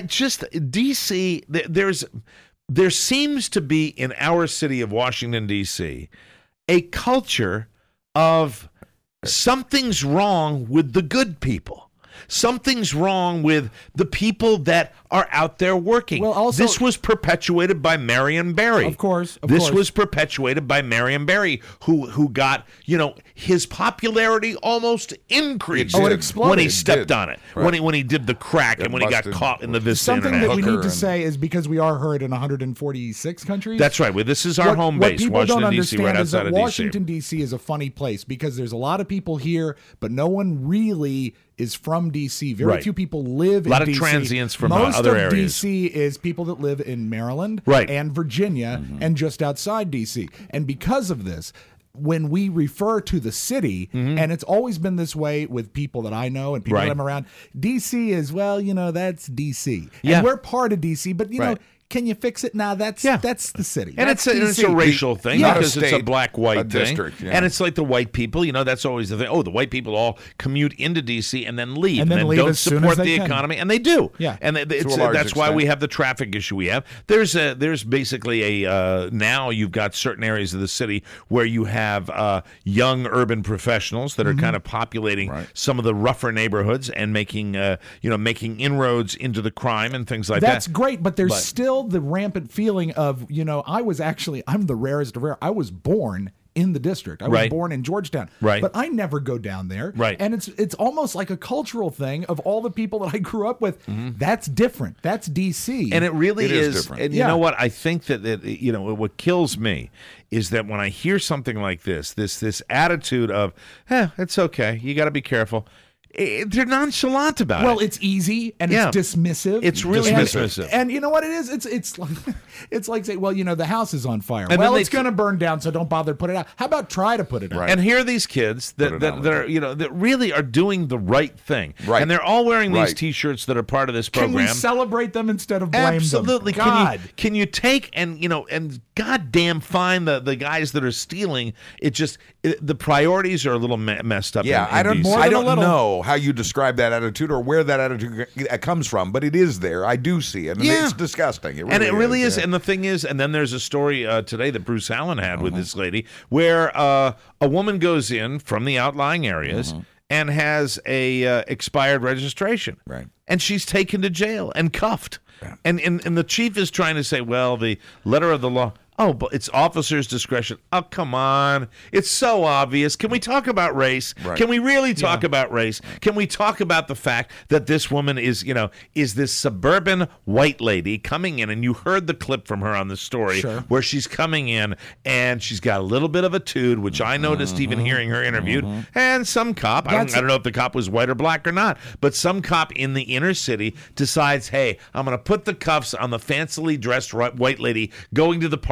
D.C., there seems to be in our city of Washington, D.C., a culture of something's wrong with the good people. Something's wrong with the people that are out there working. Well, also, this was perpetuated by Marion Barry. Of course. This was perpetuated by Marion Barry, who got, his popularity almost increased when he stepped on it. Right. When he did the crack and when he got caught in the Vista Something Internet. that we need to say is because we are heard in 146 countries. That's right. Well, this is our home base, Washington, D.C., right outside of D.C. Washington, D.C. is a funny place because there's a lot of people here, but no one really is from D.C. Very few people live in D.C. A lot of transients from other areas. Most of D.C. is people that live in Maryland and Virginia and just outside D.C. And because of this, when we refer to the city, and it's always been this way with people that I know and people that I'm around, D.C. is, that's D.C. And we're part of D.C., but, can you fix it? Nah, that's the city. And it's a racial thing because it's a black-white thing. District, and it's like the white people, that's always the thing. Oh, the white people all commute into D.C. and then leave. And then leave don't as soon support as they the can. economy. And they do. Yeah. And that's why we have the traffic issue we have. There's basically now you've got certain areas of the city where you have young urban professionals that are kind of populating some of the rougher neighborhoods and making inroads into the crime and things like that. That's great, but there's still the rampant feeling of, I'm the rarest of rare. I was born in the district. I was born in Georgetown. But I never go down there. And it's almost like a cultural thing of all the people that I grew up with. That's different. That's DC. And it really is different. And you know what? I think that what kills me is that when I hear something like this attitude of, it's okay. You got to be careful. They're nonchalant about it. Well, it's easy and it's dismissive. It's really dismissive. And you know what it is? It's like saying, the house is on fire. And it's going to burn down, so don't bother to put it out. How about try to put it out? And here are these kids that are that really are doing the right thing. And they're all wearing these T-shirts that are part of this program. Can we celebrate them instead of blame them? Absolutely. God. Can you take and goddamn find the guys that are stealing? The priorities are a little messed up. Yeah, I don't know how you describe that attitude or where that attitude comes from, but it is there. I do see it, and it's disgusting. It really is. And the thing is, and then there's a story today that Bruce Allen had with this lady where a woman goes in from the outlying areas and has a expired registration, and she's taken to jail and cuffed, and the chief is trying to say, well, the letter of the law. Oh, but it's officer's discretion. Oh, come on. It's so obvious. Can we talk about race? Can we really talk about race? Can we talk about the fact that this woman is this suburban white lady coming in, and you heard the clip from her on the story where she's coming in and she's got a little bit of a tude, which I noticed even hearing her interviewed, and some cop, I don't know if the cop was white or black or not, but some cop in the inner city decides, hey, I'm going to put the cuffs on the fancily dressed white lady going to the party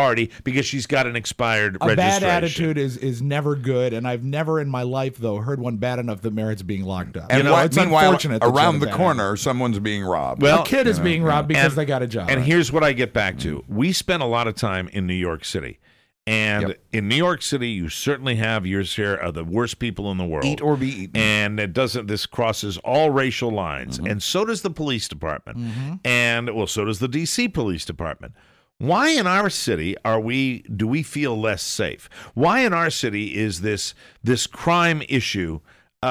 party because she's got an expired A registration. bad attitude is never good, and I've never in my life, though, heard one bad enough that merits being locked up. And it's meanwhile, unfortunate that you around have a the bad corner, someone's being robbed. Well, a kid is being robbed because And- they got a job. And here's what I get back to. We spent a lot of time in New York City. And in New York City, you certainly have your share of the worst people in the world. Eat or be eaten. And it doesn't. This crosses all racial lines. And so does the police department. And, well, so does the D.C. Police Department. Why in our city do we feel less safe? Why in our city is this crime issue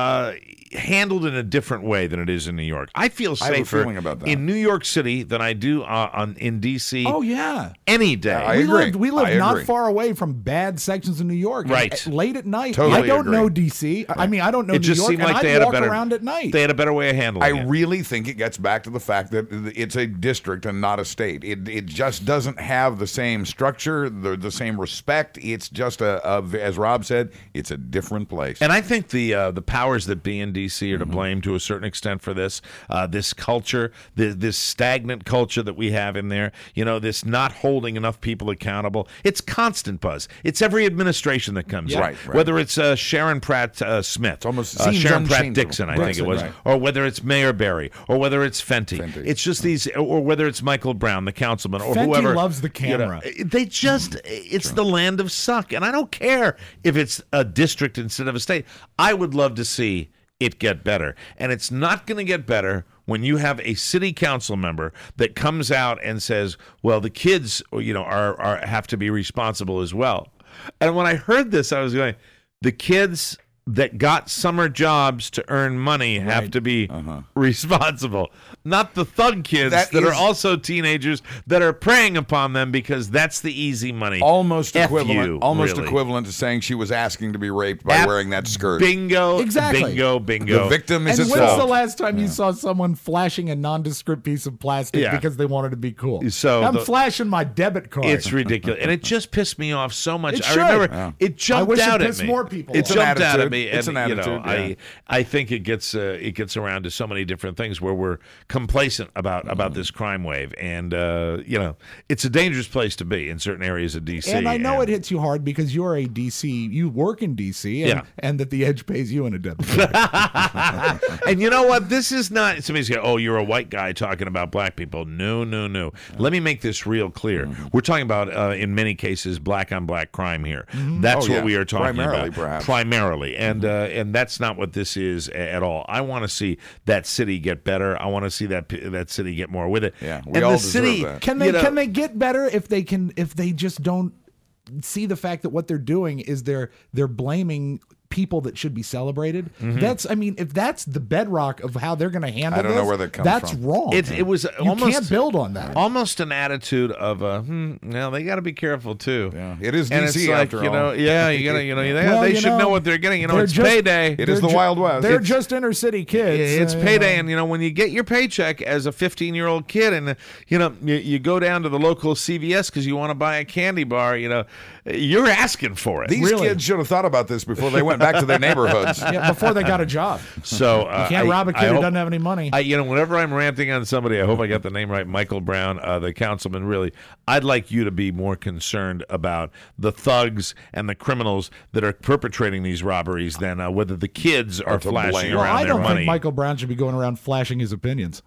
handled in a different way than it is in New York? I feel I have a safer feeling about that. in New York City than I do in D.C. Oh, yeah. Any day. I agree. We live I not agree. far away from bad sections of New York. And Right. late at night. Totally I don't agree. know D.C. I mean, I don't know It New just York, seemed like and they I'd had a walk better around at night. They had a better way of handling I it. really think it gets back to the fact that it's a district and not a state. It just doesn't have the same structure, the same respect. It's just as Rob said, it's a different place. And I think the powers that be in D.C. are to blame to a certain extent for this culture, this stagnant culture that we have in there. You know, this not holding enough people accountable. It's constant buzz. It's every administration that comes in. Right. Whether it's Sharon Pratt Smith, almost seems Sharon Pratt unchangeable. Dixon, I Right. think it was, Right. or whether it's Mayor Berry, or whether it's Fenty. It's just these, or whether it's Michael Brown, the councilman, or Fenty whoever. loves the camera. They just, it's the land of suck. And I don't care if it's a district instead of a state. I would love to see it get better. And it's not going to get better when you have a city council member that comes out and says, well, the kids, are have to be responsible as well. And when I heard this, I was going, the kids that got summer jobs to earn money have to be responsible, not the thug kids that are also teenagers that are preying upon them because that's the easy money. Almost F equivalent. you, Almost really. equivalent to saying she was asking to be raped by wearing that skirt. Bingo. Exactly. Bingo. The victim is And at when's fault. the last time you saw someone flashing a nondescript piece of plastic Yeah. because they wanted to be cool? So I'm flashing my debit card. It's ridiculous, and it just pissed me off so much. It I should. remember Yeah. it jumped I wish it out at pissed me. more people It off. jumped out at attitude. me. It's and, an attitude, yeah. I think it gets around to so many different things where we're complacent about this crime wave, and it's a dangerous place to be in certain areas of D.C. And I know it hits you hard because you're a DC, you work in DC, and that the Edge pays you in a debit card. And you know what? This is not somebody's going, oh, you're a white guy talking about black people. No. Let me make this real clear. We're talking about, in many cases, black on black crime here. That's what we are talking Primarily, about. perhaps. Primarily. And that's not what this is at all. I want to see that city get better. I want to see that city get more with it. Yeah, we and all the deserve city, that. Can they get better if they just don't see the fact that what they're doing is they're blaming people that should be celebrated? If that's the bedrock of how they're going to handle I don't know this, where that comes that's from. wrong. It was you almost can't build on that. Almost an attitude of they got to be careful too. Yeah. It is And DC it's like, after all. you gotta, they should know what they're getting. It's payday. It is the Wild West. They're just inner city kids. It's payday, and when you get your paycheck as a 15-year-old kid, and you go down to the local CVS because you want to buy a candy bar, you're asking for it. These kids should have thought about this before they went back to their neighborhoods. Before they got a job. So you can't rob a kid who doesn't have any money. Whenever I'm ranting on somebody, I hope I got the name right. Michael Brown, the councilman. Really, I'd like you to be more concerned about the thugs and the criminals that are perpetrating these robberies than whether the kids are flashing around I their don't money. think Michael Brown should be going around flashing his opinions.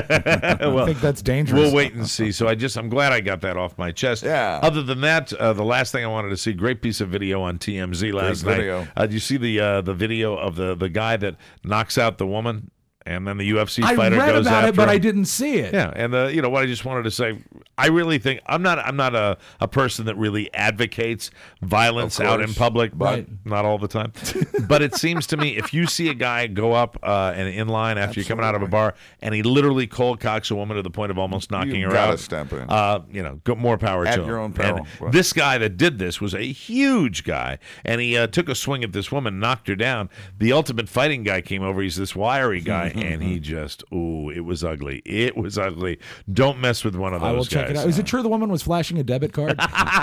Well, I think that's dangerous. We'll wait and see. So I'm glad I got that off my chest. Yeah. Other than that, the last thing I wanted to see, great piece of video on TMZ last night. video. Did you see the video of the guy that knocks out the woman? And then the UFC I fighter read goes about after it, but him. I didn't see it. Yeah, and what I just wanted to say, I really think I'm not a person that really advocates violence out in public, but not all the time. But it seems to me if you see a guy go up and in line after you're coming out of a bar and he literally cold cocks a woman to the point of almost knocking her gotta out, step in. Go more power At to him. your own peril. And this guy that did this was a huge guy, and he took a swing at this woman, knocked her down. The Ultimate Fighting guy came over. He's this wiry guy, and he just it was ugly. It was ugly. Don't mess with one of those I will guys. check it out. Is it true the woman was flashing a debit card?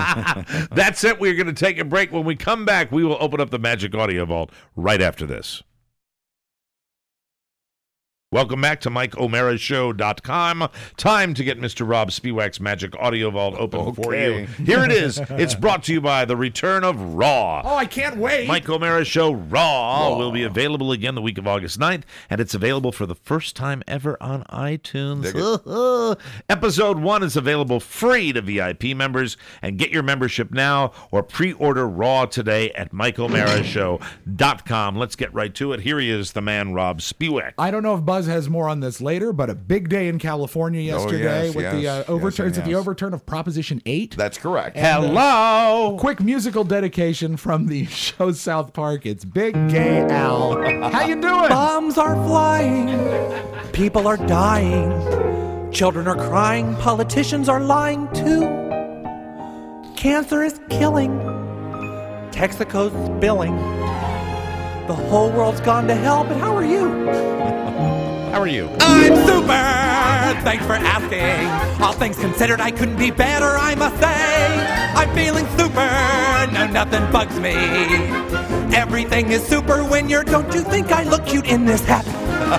That's it. We're going to take a break. When we come back, we will open up the Magic Audio Vault right after this. Welcome back to MikeO'MaraShow.com. Time to get Mr. Rob Spiewak's Magic Audio Vault open for you. Here it is. It's brought to you by the return of Raw. Oh, I can't wait. Mike O'Mara Show Raw will be available again the week of August 9th, and it's available for the first time ever on iTunes. Episode 1 is available free to VIP members, and get your membership now or pre-order Raw today at MikeO'MaraShow.com. Let's get right to it. Here he is, the man Rob Spiewak. I don't know if Buzz has more on this later, but a big day in California yesterday with the overturn. Is it the overturn of Proposition 8? That's correct. And, Hello! Quick musical dedication from the show South Park. It's Big Gay Al. How you doing? Bombs are flying. People are dying. Children are crying. Politicians are lying too. Cancer is killing. Texaco's spilling. The whole world's gone to hell, but how are you? How are you? I'm super! Thanks for asking. All things considered, I couldn't be better, I must say. I'm feeling super. No, nothing bugs me. Everything is super when you're... Don't you think I look cute in this hat?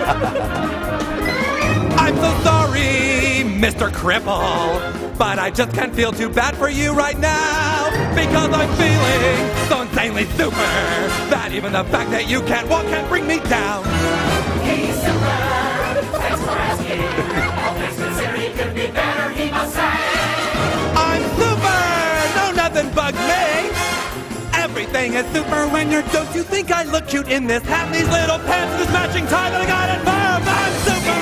I'm so sorry, Mr. Cripple, but I just can't feel too bad for you right now, because I'm feeling so insanely super that even the fact that you can't walk can bring me down. He's super, thanks for asking. All things considered, he could be better, he must say. I'm super, no nothing bugs me. Everything is super when you're... Don't you think I look cute in this hat, these little pants, this matching tie that I got at Mom? I'm super.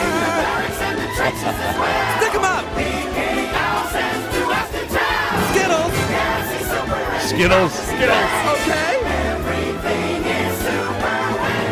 Stick 'em up. Skittles. Skittles. Skittles. Okay. Everything is super when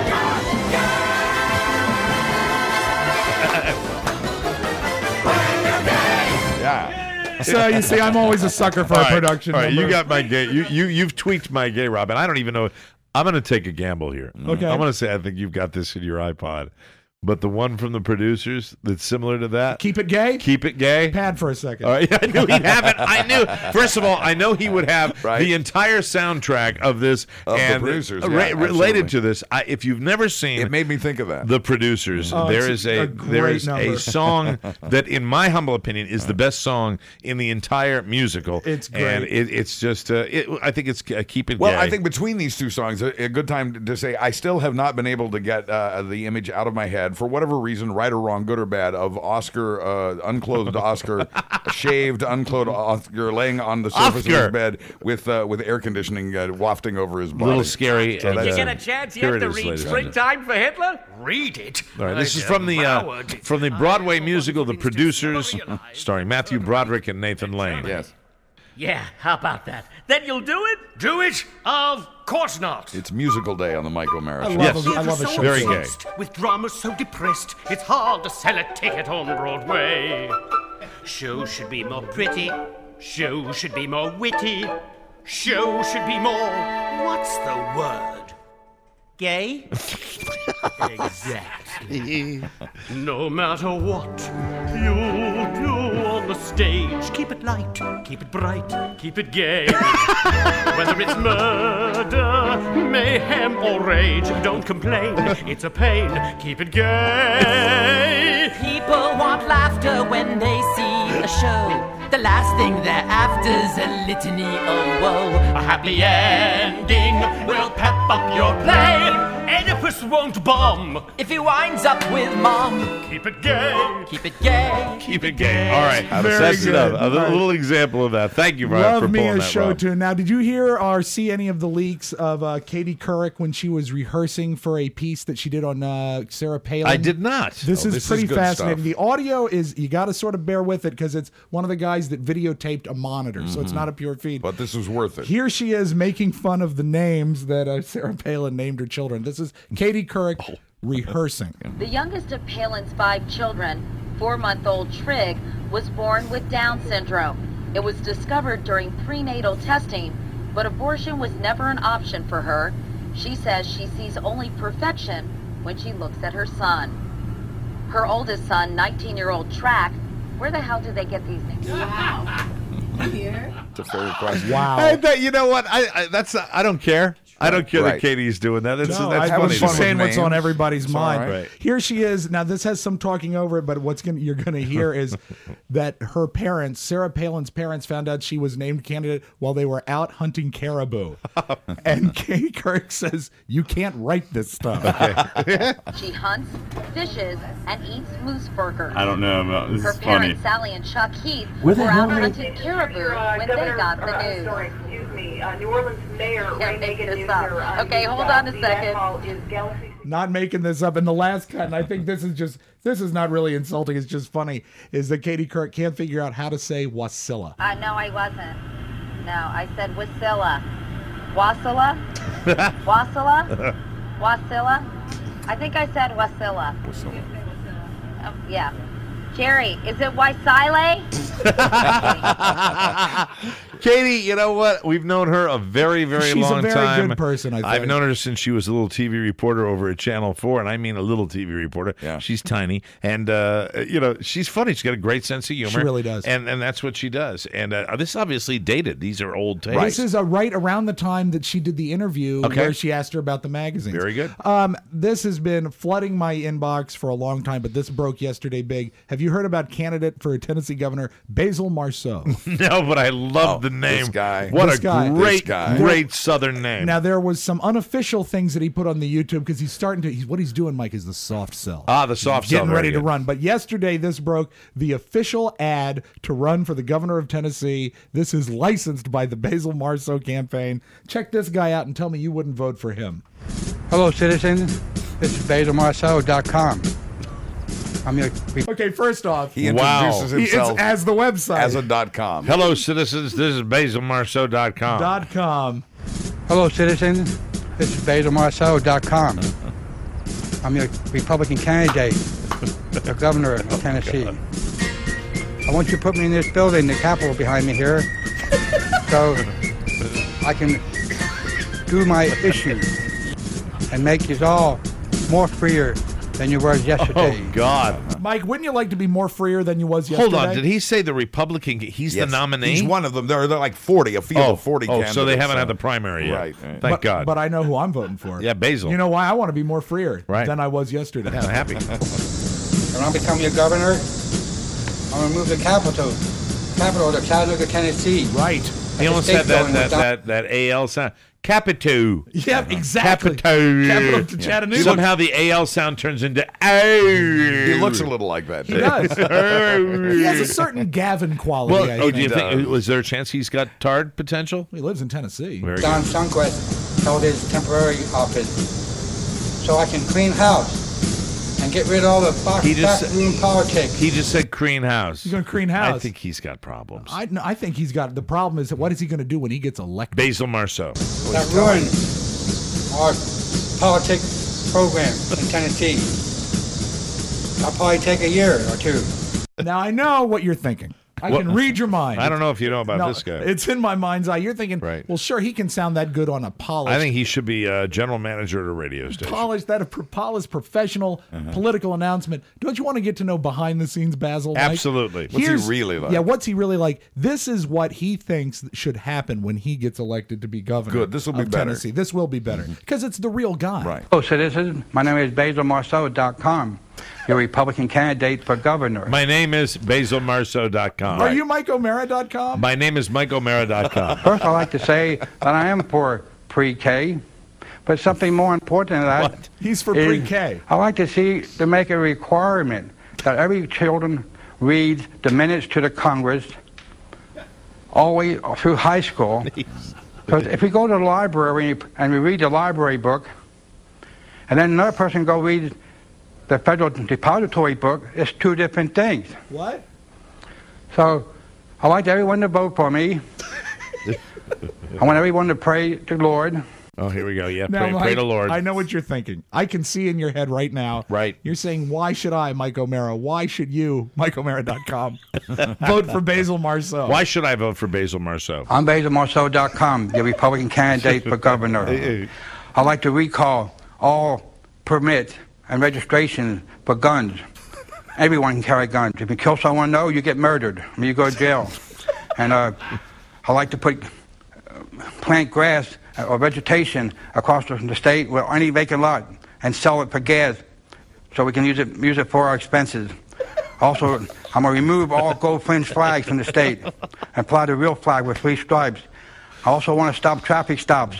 you're gay. Yeah. So you see, I'm always a sucker for a production. All right, number. you got my gay. You've tweaked my gay, Rob, and I don't even know. I'm going to take a gamble here. Okay. I'm going to say I think you've got this in your iPod. But the one from the producers that's similar to that. Keep It Gay? Keep It Gay. Pad for a second. All right, I knew he'd have it. I knew. First of all, I know he would have the entire soundtrack of this the producers related to this. If you've never seen, it made me think of that. The producers. There is a song that, in my humble opinion, is the best song in the entire musical. It's great. And it's just. I think it's Keep It Gay. Well, I think between these two songs, a good time to say I still have not been able to get the image out of my head. For whatever reason, right or wrong, good or bad, of Oscar, unclothed Oscar, shaved, unclothed Oscar, laying on the surface of his bed with air conditioning wafting over his body. A little scary. So Did you get a chance yet to read Springtime for Hitler? Read it. All right, this is from the Broadway musical The Producers, starring Matthew Broderick and Nathan Lane. Yes. Yeah, how about that? Then you'll do it? Do it? Of course not. It's musical day on the Mike O'Mara Show. I love a show. Very gay. With drama so depressed, it's hard to sell a ticket on Broadway. Show should be more pretty. Show should be more witty. Show should be more... What's the word? Gay? Exactly. No matter what you do on the stage, keep it light, keep it bright, keep it gay. Whether it's murder, mayhem, or rage, don't complain, it's a pain, keep it gay. People want laughter when they see a show. The last thing they're after's a litany of woe. A happy ending will pep up your play. Oedipus won't bomb if he winds up with mom. Keep it gay. Keep it gay. Keep it gay. All right, Very that's good. enough. A little example of that. Thank you, Brian, for Love me pulling a that, show Rob. tune. Now, did you hear or see any of the leaks of Katie Couric when she was rehearsing for a piece that she did on Sarah Palin? I did not. This is pretty fascinating. The audio is, you got to sort of bear with it because it's one of the guys that videotaped a monitor, so it's not a pure feed. But this was worth it. Here she is making fun of the names that Sarah Palin named her children. This is Katie Couric rehearsing. The youngest of Palin's 5 children, 4-month-old Trig, was born with Down syndrome. It was discovered during prenatal testing, but abortion was never an option for her. She says she sees only perfection when she looks at her son. Her oldest son, 19-year-old Track, where the hell did they get these names? Wow. Here? It's a fair question. Wow. You know what? I don't care. I don't care that Katie's doing that. That's funny. She's saying what's on everybody's mind. Right. Here she is. Now, this has some talking over it, but you're going to hear is that her parents, Sarah Palin's parents, found out she was named candidate while they were out hunting caribou. And Katie Couric says, you can't write this stuff. She hunts, fishes, and eats moose burgers. I don't know about this. Her Is funny. parents, Sally and Chuck Heath, Where the were hell out are hunting caribou when they got the news. New Orleans Mayor Ray Nagin this up. Okay, hold on a second. Not making this up. And the last cut, and I think this is not really insulting, it's just funny, is that Katie Couric can't figure out how to say Wasilla. No, I wasn't. No, I said Wasilla. Wasilla? Wasilla? Wasilla? I think I said Wasilla. Oh, yeah. Jerry, is it Waisile? Katie, you know what? We've known her a very, very long time. She's a very good person, I think. I've known her since she was a little TV reporter over at Channel 4, and I mean a little TV reporter. Yeah. She's tiny, and, she's funny. She's got a great sense of humor. She really does. And that's what she does. And this obviously dated. These are old tapes. This is right around the time that she did the interview where she asked her about the magazines. Very good. This has been flooding my inbox for a long time, but this broke yesterday big. Have you heard about candidate for Tennessee governor Basil Marceau? No, but I love the name. This guy. What This a guy. great Southern name. Now, there was some unofficial things that he put on the YouTube because he's starting to, what he's doing, Mike, is the soft sell. The soft sell. Getting ready to run. But yesterday, this broke the official ad to run for the governor of Tennessee. This is licensed by the Basil Marceau campaign. Check this guy out and tell me you wouldn't vote for him. Hello, citizens. This is BasilMarceau.com. Okay, first off, he introduces himself as the website. as a .com. Hello, citizens. This is BasilMarceau.com. .com. Hello, citizens. This is BasilMarceau.com. I'm your Republican candidate for governor of Tennessee. I want you to put me in this building, the Capitol behind me here, so I can do my issues and make you all more freer than you were yesterday. Oh, God. Mike, wouldn't you like to be more freer than you was yesterday? Hold on. Did he say the Republican? He's the nominee? He's one of them. They're like 40, a field of 40 candidates. So they haven't had the primary yet. Right. Thank God. But I know who I'm voting for. Yeah, Basil. You know why? I want to be more freer Right. than I was yesterday. Yeah, I'm happy. When I become your governor, I'm going to move the capital to Chattanooga, Tennessee. Right. He almost had that AL sound. Capito. Yeah, exactly. Capito. Capital to Chattanooga. Somehow the AL sound turns into He looks a little like that. He does. He has a certain Gavin quality. Well, do you think, was there a chance he's got TARD potential? He lives in Tennessee. Don Sundquist held his temporary office so I can clean house and get rid of all the backroom politics. He just said clean house. He's going to clean house. I think he's got problems. I think he's got, the problem is, what is he going to do when he gets elected? Basil Marceau. That ruined our politics program in Tennessee. I'll probably take a year or two. Now, I know what you're thinking. I can read your mind. I don't know if you know about this guy. It's in my mind's eye. You're thinking, well, sure, he can sound that good on a polished. I think he should be general manager at a radio station. Polished professional political announcement. Don't you want to get to know behind the scenes Basil? Mike? Absolutely. What's he really like? Yeah, what's he really like? This is what he thinks should happen when he gets elected to be governor. Good. This will be better. Tennessee. This will be better because it's the real guy. Right. Hello, citizens. My name is BasilMarceau.com. Your Republican candidate for governor. My name is BasilMarceau.com. Are you MikeO'Mara.com? My name is MikeO'Mara.com. First, I'd like to say that I am for pre-K, but something more important than that. What? He's for pre-K. I'd like to see to make a requirement that every children read the minutes to the Congress all the way through high school. Because if we go to the library and we read the library book, and then another person go read the Federal Depository book, it's two different things. What? So, I'd like everyone to vote for me. I want everyone to pray to the Lord. Oh, here we go. Yeah, Now, pray Mike, to the Lord. I know what you're thinking. I can see in your head right now. Right. You're saying, why should I, Mike O'Mara? Why should you, MikeO'Mara.com, vote for Basil Marceau? Why should I vote for Basil Marceau? I'm BasilMarceau.com, the Republican candidate for governor. I'd like to recall all permits and registration for guns. Everyone can carry guns. If you kill someone, no, you get murdered. I mean, you go to jail. And I like to plant grass or vegetation across the state with any vacant lot and sell it for gas so we can use it for our expenses. Also, I'm going to remove all gold fringe flags from the state and apply the real flag with 3 stripes. I also want to stop traffic stops.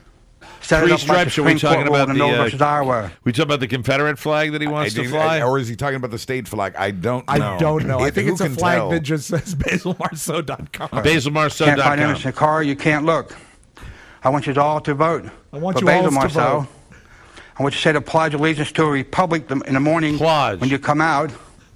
Set 3 it up like the stripes, are we Supreme talking Court about rule in Noel versus Iowa. we talking about the Confederate flag that he wants to fly? Or is he talking about the state flag? I don't know. I don't know. I think Who it's a can flag tell? that just says BasilMarceau.com. BasilMarceau.com. Can't find evidence in the car, you can't look. I want you all to vote. I want for you all Basil to Marceau. vote. I want you to say the Pledge of Allegiance to a Republic in the morning when you come out.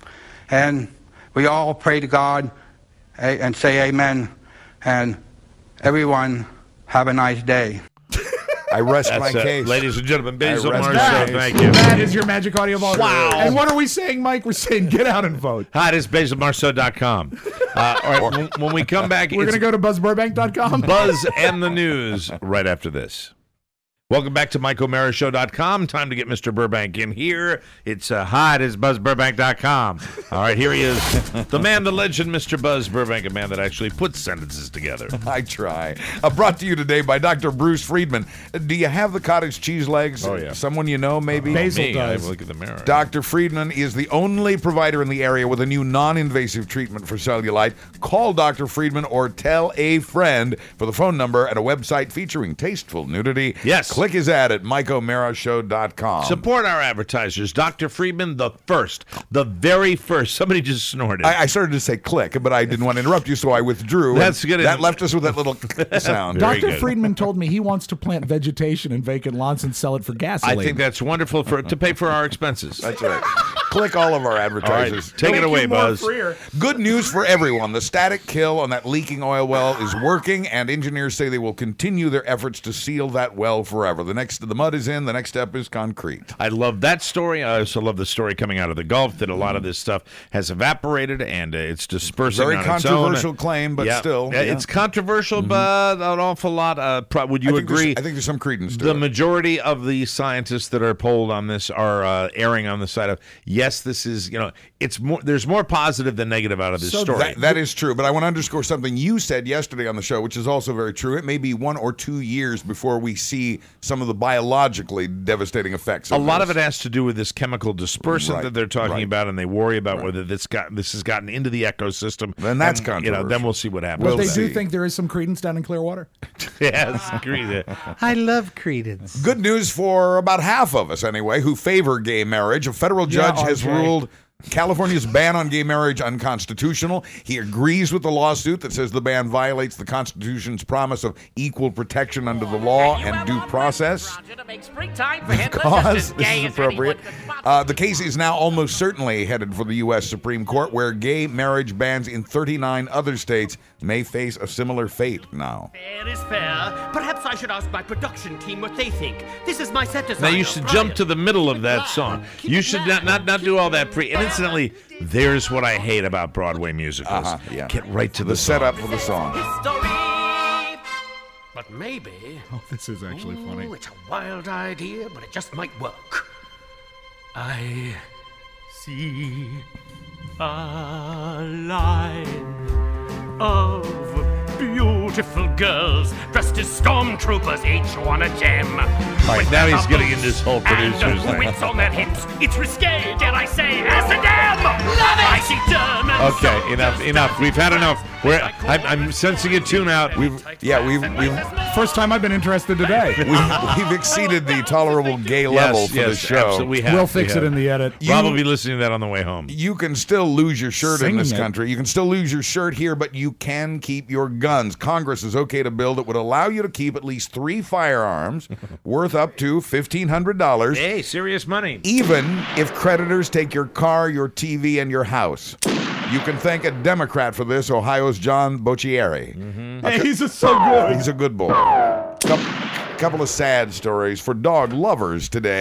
And we all pray to God and say amen. And everyone have a nice day. I rest That's my case. Ladies and gentlemen, I Basil rest Marceau, my case. thank you. That is your magic audio vote. Wow. And what are we saying, Mike? We're saying get out and vote. Hi, this is BasilMarceau.com. All right, when we come back, We're going to go to BuzzBurbank.com. Buzz and the news right after this. Welcome back to MikeO'MaraShow.com. Time to get Mr. Burbank in here. It's hi, this is BuzzBurbank.com. All right, here he is. The man, the legend, Mr. Buzz Burbank, a man that actually puts sentences together. I try. Brought to you today by Dr. Bruce Friedman. Do you have the cottage cheese legs? Oh, yeah. Someone you know, maybe? Basil Me, does. I look at the mirror. Dr. Friedman is the only provider in the area with a new non-invasive treatment for cellulite. Call Dr. Friedman or tell a friend for the phone number and a website featuring tasteful nudity. Yes. Click his ad at MikeO'MaraShow.com. Support our advertisers. Dr. Friedman, the very first. Somebody just snorted. I started to say click, but I didn't want to interrupt you, so I withdrew. That's good. That left us with that little sound. Dr. Friedman told me he wants to plant vegetation in vacant lots and sell it for gasoline. I think that's wonderful to pay for our expenses. That's right. Click all of our advertisers. All right, take it away, Buzz. Good news for everyone. The static kill on that leaking oil well is working, and engineers say they will continue their efforts to seal that well forever. The mud is in. The next step is concrete. I love that story. I also love the story coming out of the Gulf that a lot of this stuff has evaporated and it's dispersing Very on controversial its own. claim, but Yeah. still. Yeah, it's controversial, but an awful lot. Would you agree? I think there's some credence to the it. majority of the scientists that are polled on this are erring on the side of yes. This is it's more. There's more positive than negative out of this story. That is true, but I want to underscore something you said yesterday on the show, which is also very true. It may be 1 or 2 years before we see some of the biologically devastating effects. A lot of it has to do with this chemical dispersant that they're talking about, and they worry about whether this has gotten into the ecosystem. Then that's controversial. Then we'll see what happens. But they do think there is some credence down in Clearwater. Yes, Credence. I love Credence. Good news for about half of us, anyway, who favor gay marriage. A federal judge has ruled California's ban on gay marriage unconstitutional. He agrees with the lawsuit that says the ban violates the Constitution's promise of equal protection under the law and due process. Because this is appropriate. The case is now almost certainly headed for the U.S. Supreme Court, where gay marriage bans in 39 other states may face a similar fate now. Fair is fair. Perhaps I should ask my production team what they think. This is my set designer. Now you should jump to the middle of that song. You should not do all that pre. And incidentally, there's what I hate about Broadway musicals. Get right to the setup for the song. But maybe. Oh, this is actually funny. It's a wild idea, but it just might work. I see a line of beautiful girls dressed as stormtroopers, each one a gem. All right, now he's getting into this whole producer's and thing. wits on their hips. It's risque, dare I say, as a dam. Love it! I see Germans. Okay, enough. We've had enough. I'm sensing a tune out. We've First time I've been interested today. We've exceeded the tolerable gay level for this show. Absolutely, we have. We'll fix it in the edit. Rob will be listening to that on the way home. You can still lose your shirt in this Singing it. country. You can still lose your shirt here, but you can keep your guns. Congress is okay to bill that would allow you to keep at least 3 firearms worth up to $1,500. Hey, serious money. Even if creditors take your car, your TV, and your house. You can thank a Democrat for this, Ohio's John Boccieri. Hey, he's so good. He's a good boy. Couple of sad stories for dog lovers today.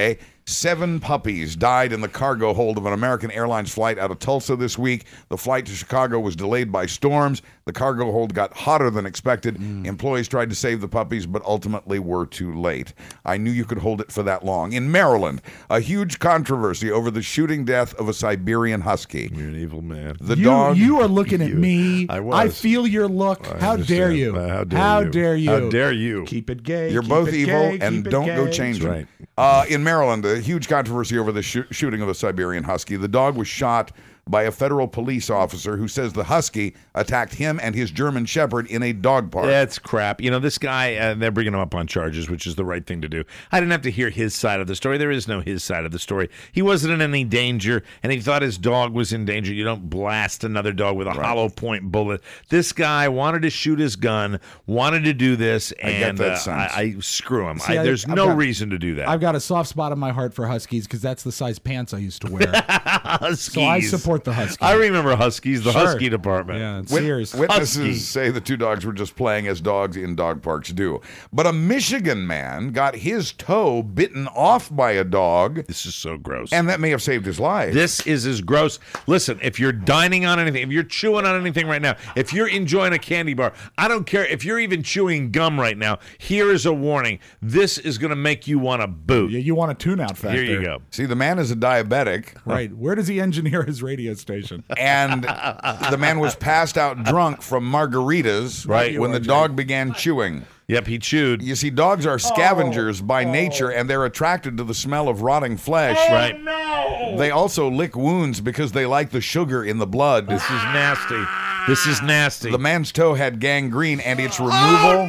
7 puppies died in the cargo hold of an American Airlines flight out of Tulsa this week. The flight to Chicago was delayed by storms. The cargo hold got hotter than expected. Employees tried to save the puppies, but ultimately were too late. I knew you could hold it for that long. In Maryland, a huge controversy over the shooting death of a Siberian Husky. You're an evil man. The dog. You are looking at me. I was. I feel your look. How dare you? How dare How you? dare you? How dare you? Keep it gay. You're keep both it evil, gay, and keep it don't go gay. change Right. it. In Maryland, a huge controversy over the shooting of a Siberian Husky. The dog was shot by a federal police officer who says the Husky attacked him and his German Shepherd in a dog park. That's crap. You know, this guy, they're bringing him up on charges, which is the right thing to do. I didn't have to hear his side of the story. There is no his side of the story. He wasn't in any danger, and he thought his dog was in danger. You don't blast another dog with a hollow point bullet. This guy wanted to shoot his gun, wanted to do this, and I screw him. See, there's no reason to do that. I've got a soft spot in my heart for Huskies because that's the size pants I used to wear. Huskies. So I support the Huskies. I remember Huskies, the Sure. Husky department. Yeah, it's serious. Witnesses Husky. say the 2 dogs were just playing as dogs in dog parks do. But a Michigan man got his toe bitten off by a dog. This is so gross. And that may have saved his life. This is as gross. Listen, if you're dining on anything, if you're chewing on anything right now, if you're enjoying a candy bar, I don't care if you're even chewing gum right now, here is a warning. This is going to make you want to boot. Yeah, you want a tune-out factor. Here you go. See, the man is a diabetic. Right. Where does he engineer his radio station? And the man was passed out drunk from margaritas when the dog began chewing. Yep, he chewed. You see, dogs are scavengers by nature, and they're attracted to the smell of rotting flesh. Right. No! They also lick wounds because they like the sugar in the blood. This is nasty. This is nasty. The man's toe had gangrene, and its removal...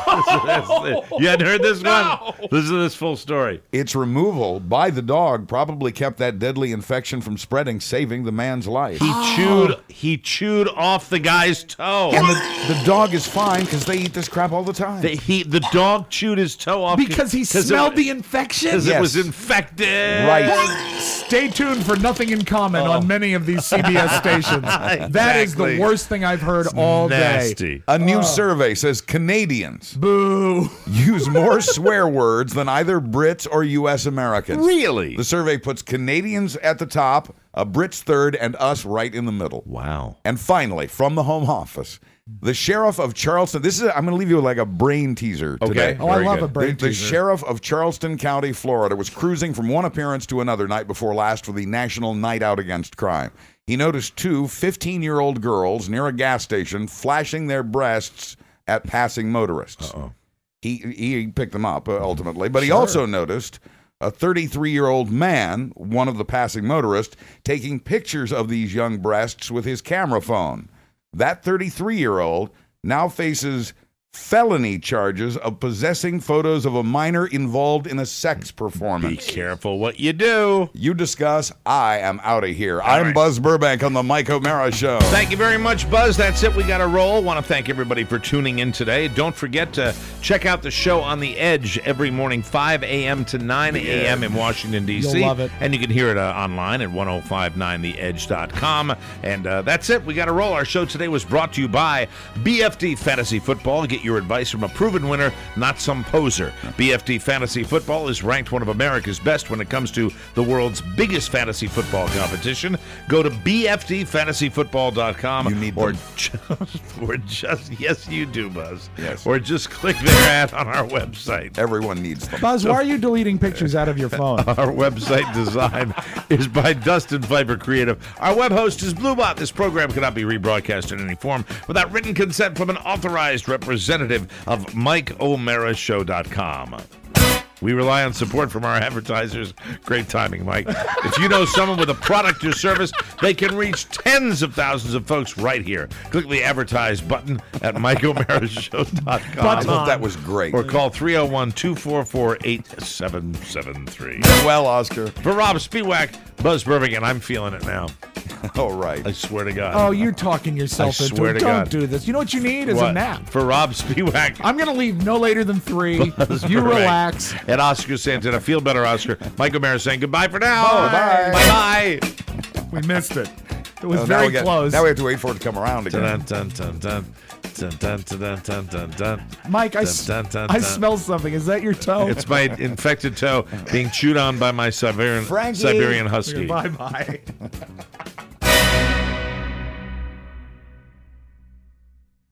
You hadn't heard this one? Listen to this full story. Its removal by the dog probably kept that deadly infection from spreading, saving the man's life. He chewed off the guy's toe. And the dog is fine because they eat this crap all the time. The dog chewed his toe off because he smelled the infection? Because it was infected. Right. Stay tuned for Nothing in Common on many of these CBS stations. Exactly. That is the worst thing I've heard all nasty. day. A new survey says Canadians use more swear words than either Brits or U.S. Americans. Really? The survey puts Canadians at the top, Brits third, and us right in the middle. Wow. And finally, from the Home Office, the sheriff of Charleston. I'm going to leave you with like a brain teaser today. Okay. Oh, I love a brain teaser. The sheriff of Charleston County, Florida, was cruising from one appearance to another night before last for the National Night Out Against Crime. He noticed 2 15-year-old girls near a gas station flashing their breasts at passing motorists. Uh-oh. He picked them up ultimately, but he also noticed a 33-year-old man, one of the passing motorists, taking pictures of these young breasts with his camera phone. That 33-year-old now faces felony charges of possessing photos of a minor involved in a sex performance. Be careful what you do. You discuss. I am out of here. I'm Buzz Burbank on the Mike O'Mara Show. Thank you very much, Buzz. That's it. We got to roll. Want to thank everybody for tuning in today. Don't forget to check out the show on The Edge every morning, 5 a.m. to 9 a.m. in Washington, D.C. You'll love it. And you can hear it online at 1059theedge.com. And that's it. We got to roll. Our show today was brought to you by BFD Fantasy Football. Get your advice from a proven winner, not some poser. BFD Fantasy Football is ranked one of America's best when it comes to the world's biggest fantasy football competition. Go to bfdfantasyfootball.com. You need or just yes, you do, Buzz. Yes. Or just click their ad on our website. Everyone needs them. Buzz, why are you deleting pictures out of your phone? Our website design is by Dustin Pfeiffer Creative. Our web host is Bluebot. This program cannot be rebroadcast in any form without written consent from an authorized representative of MikeOMaraShow.com. We rely on support from our advertisers. Great timing, Mike. If you know someone with a product or service, they can reach tens of thousands of folks right here. Click the advertise button at MikeOMaraShow.com. I thought that was great. Or call 301-244-8773. Well, Oscar. For Rob Spiewak, Buzz Burbank, and I'm feeling it now. All right. I swear to God. Oh, you're talking yourself I into swear it. to Don't God. do this. You know what you need is What? a nap. For Rob Spiewak. I'm going to leave no later than 3. Buzz You Burbank, relax. And Oscar Santana. Feel better, Oscar. Mike O'Mara saying goodbye for now. Bye. Bye-bye. We missed it. It was Now very we close. Now we have to wait for it to come around again. Dun, dun, dun, dun. Mike, I smell something. Is that your toe? It's my infected toe being chewed on by my Siberian husky. Bye-bye.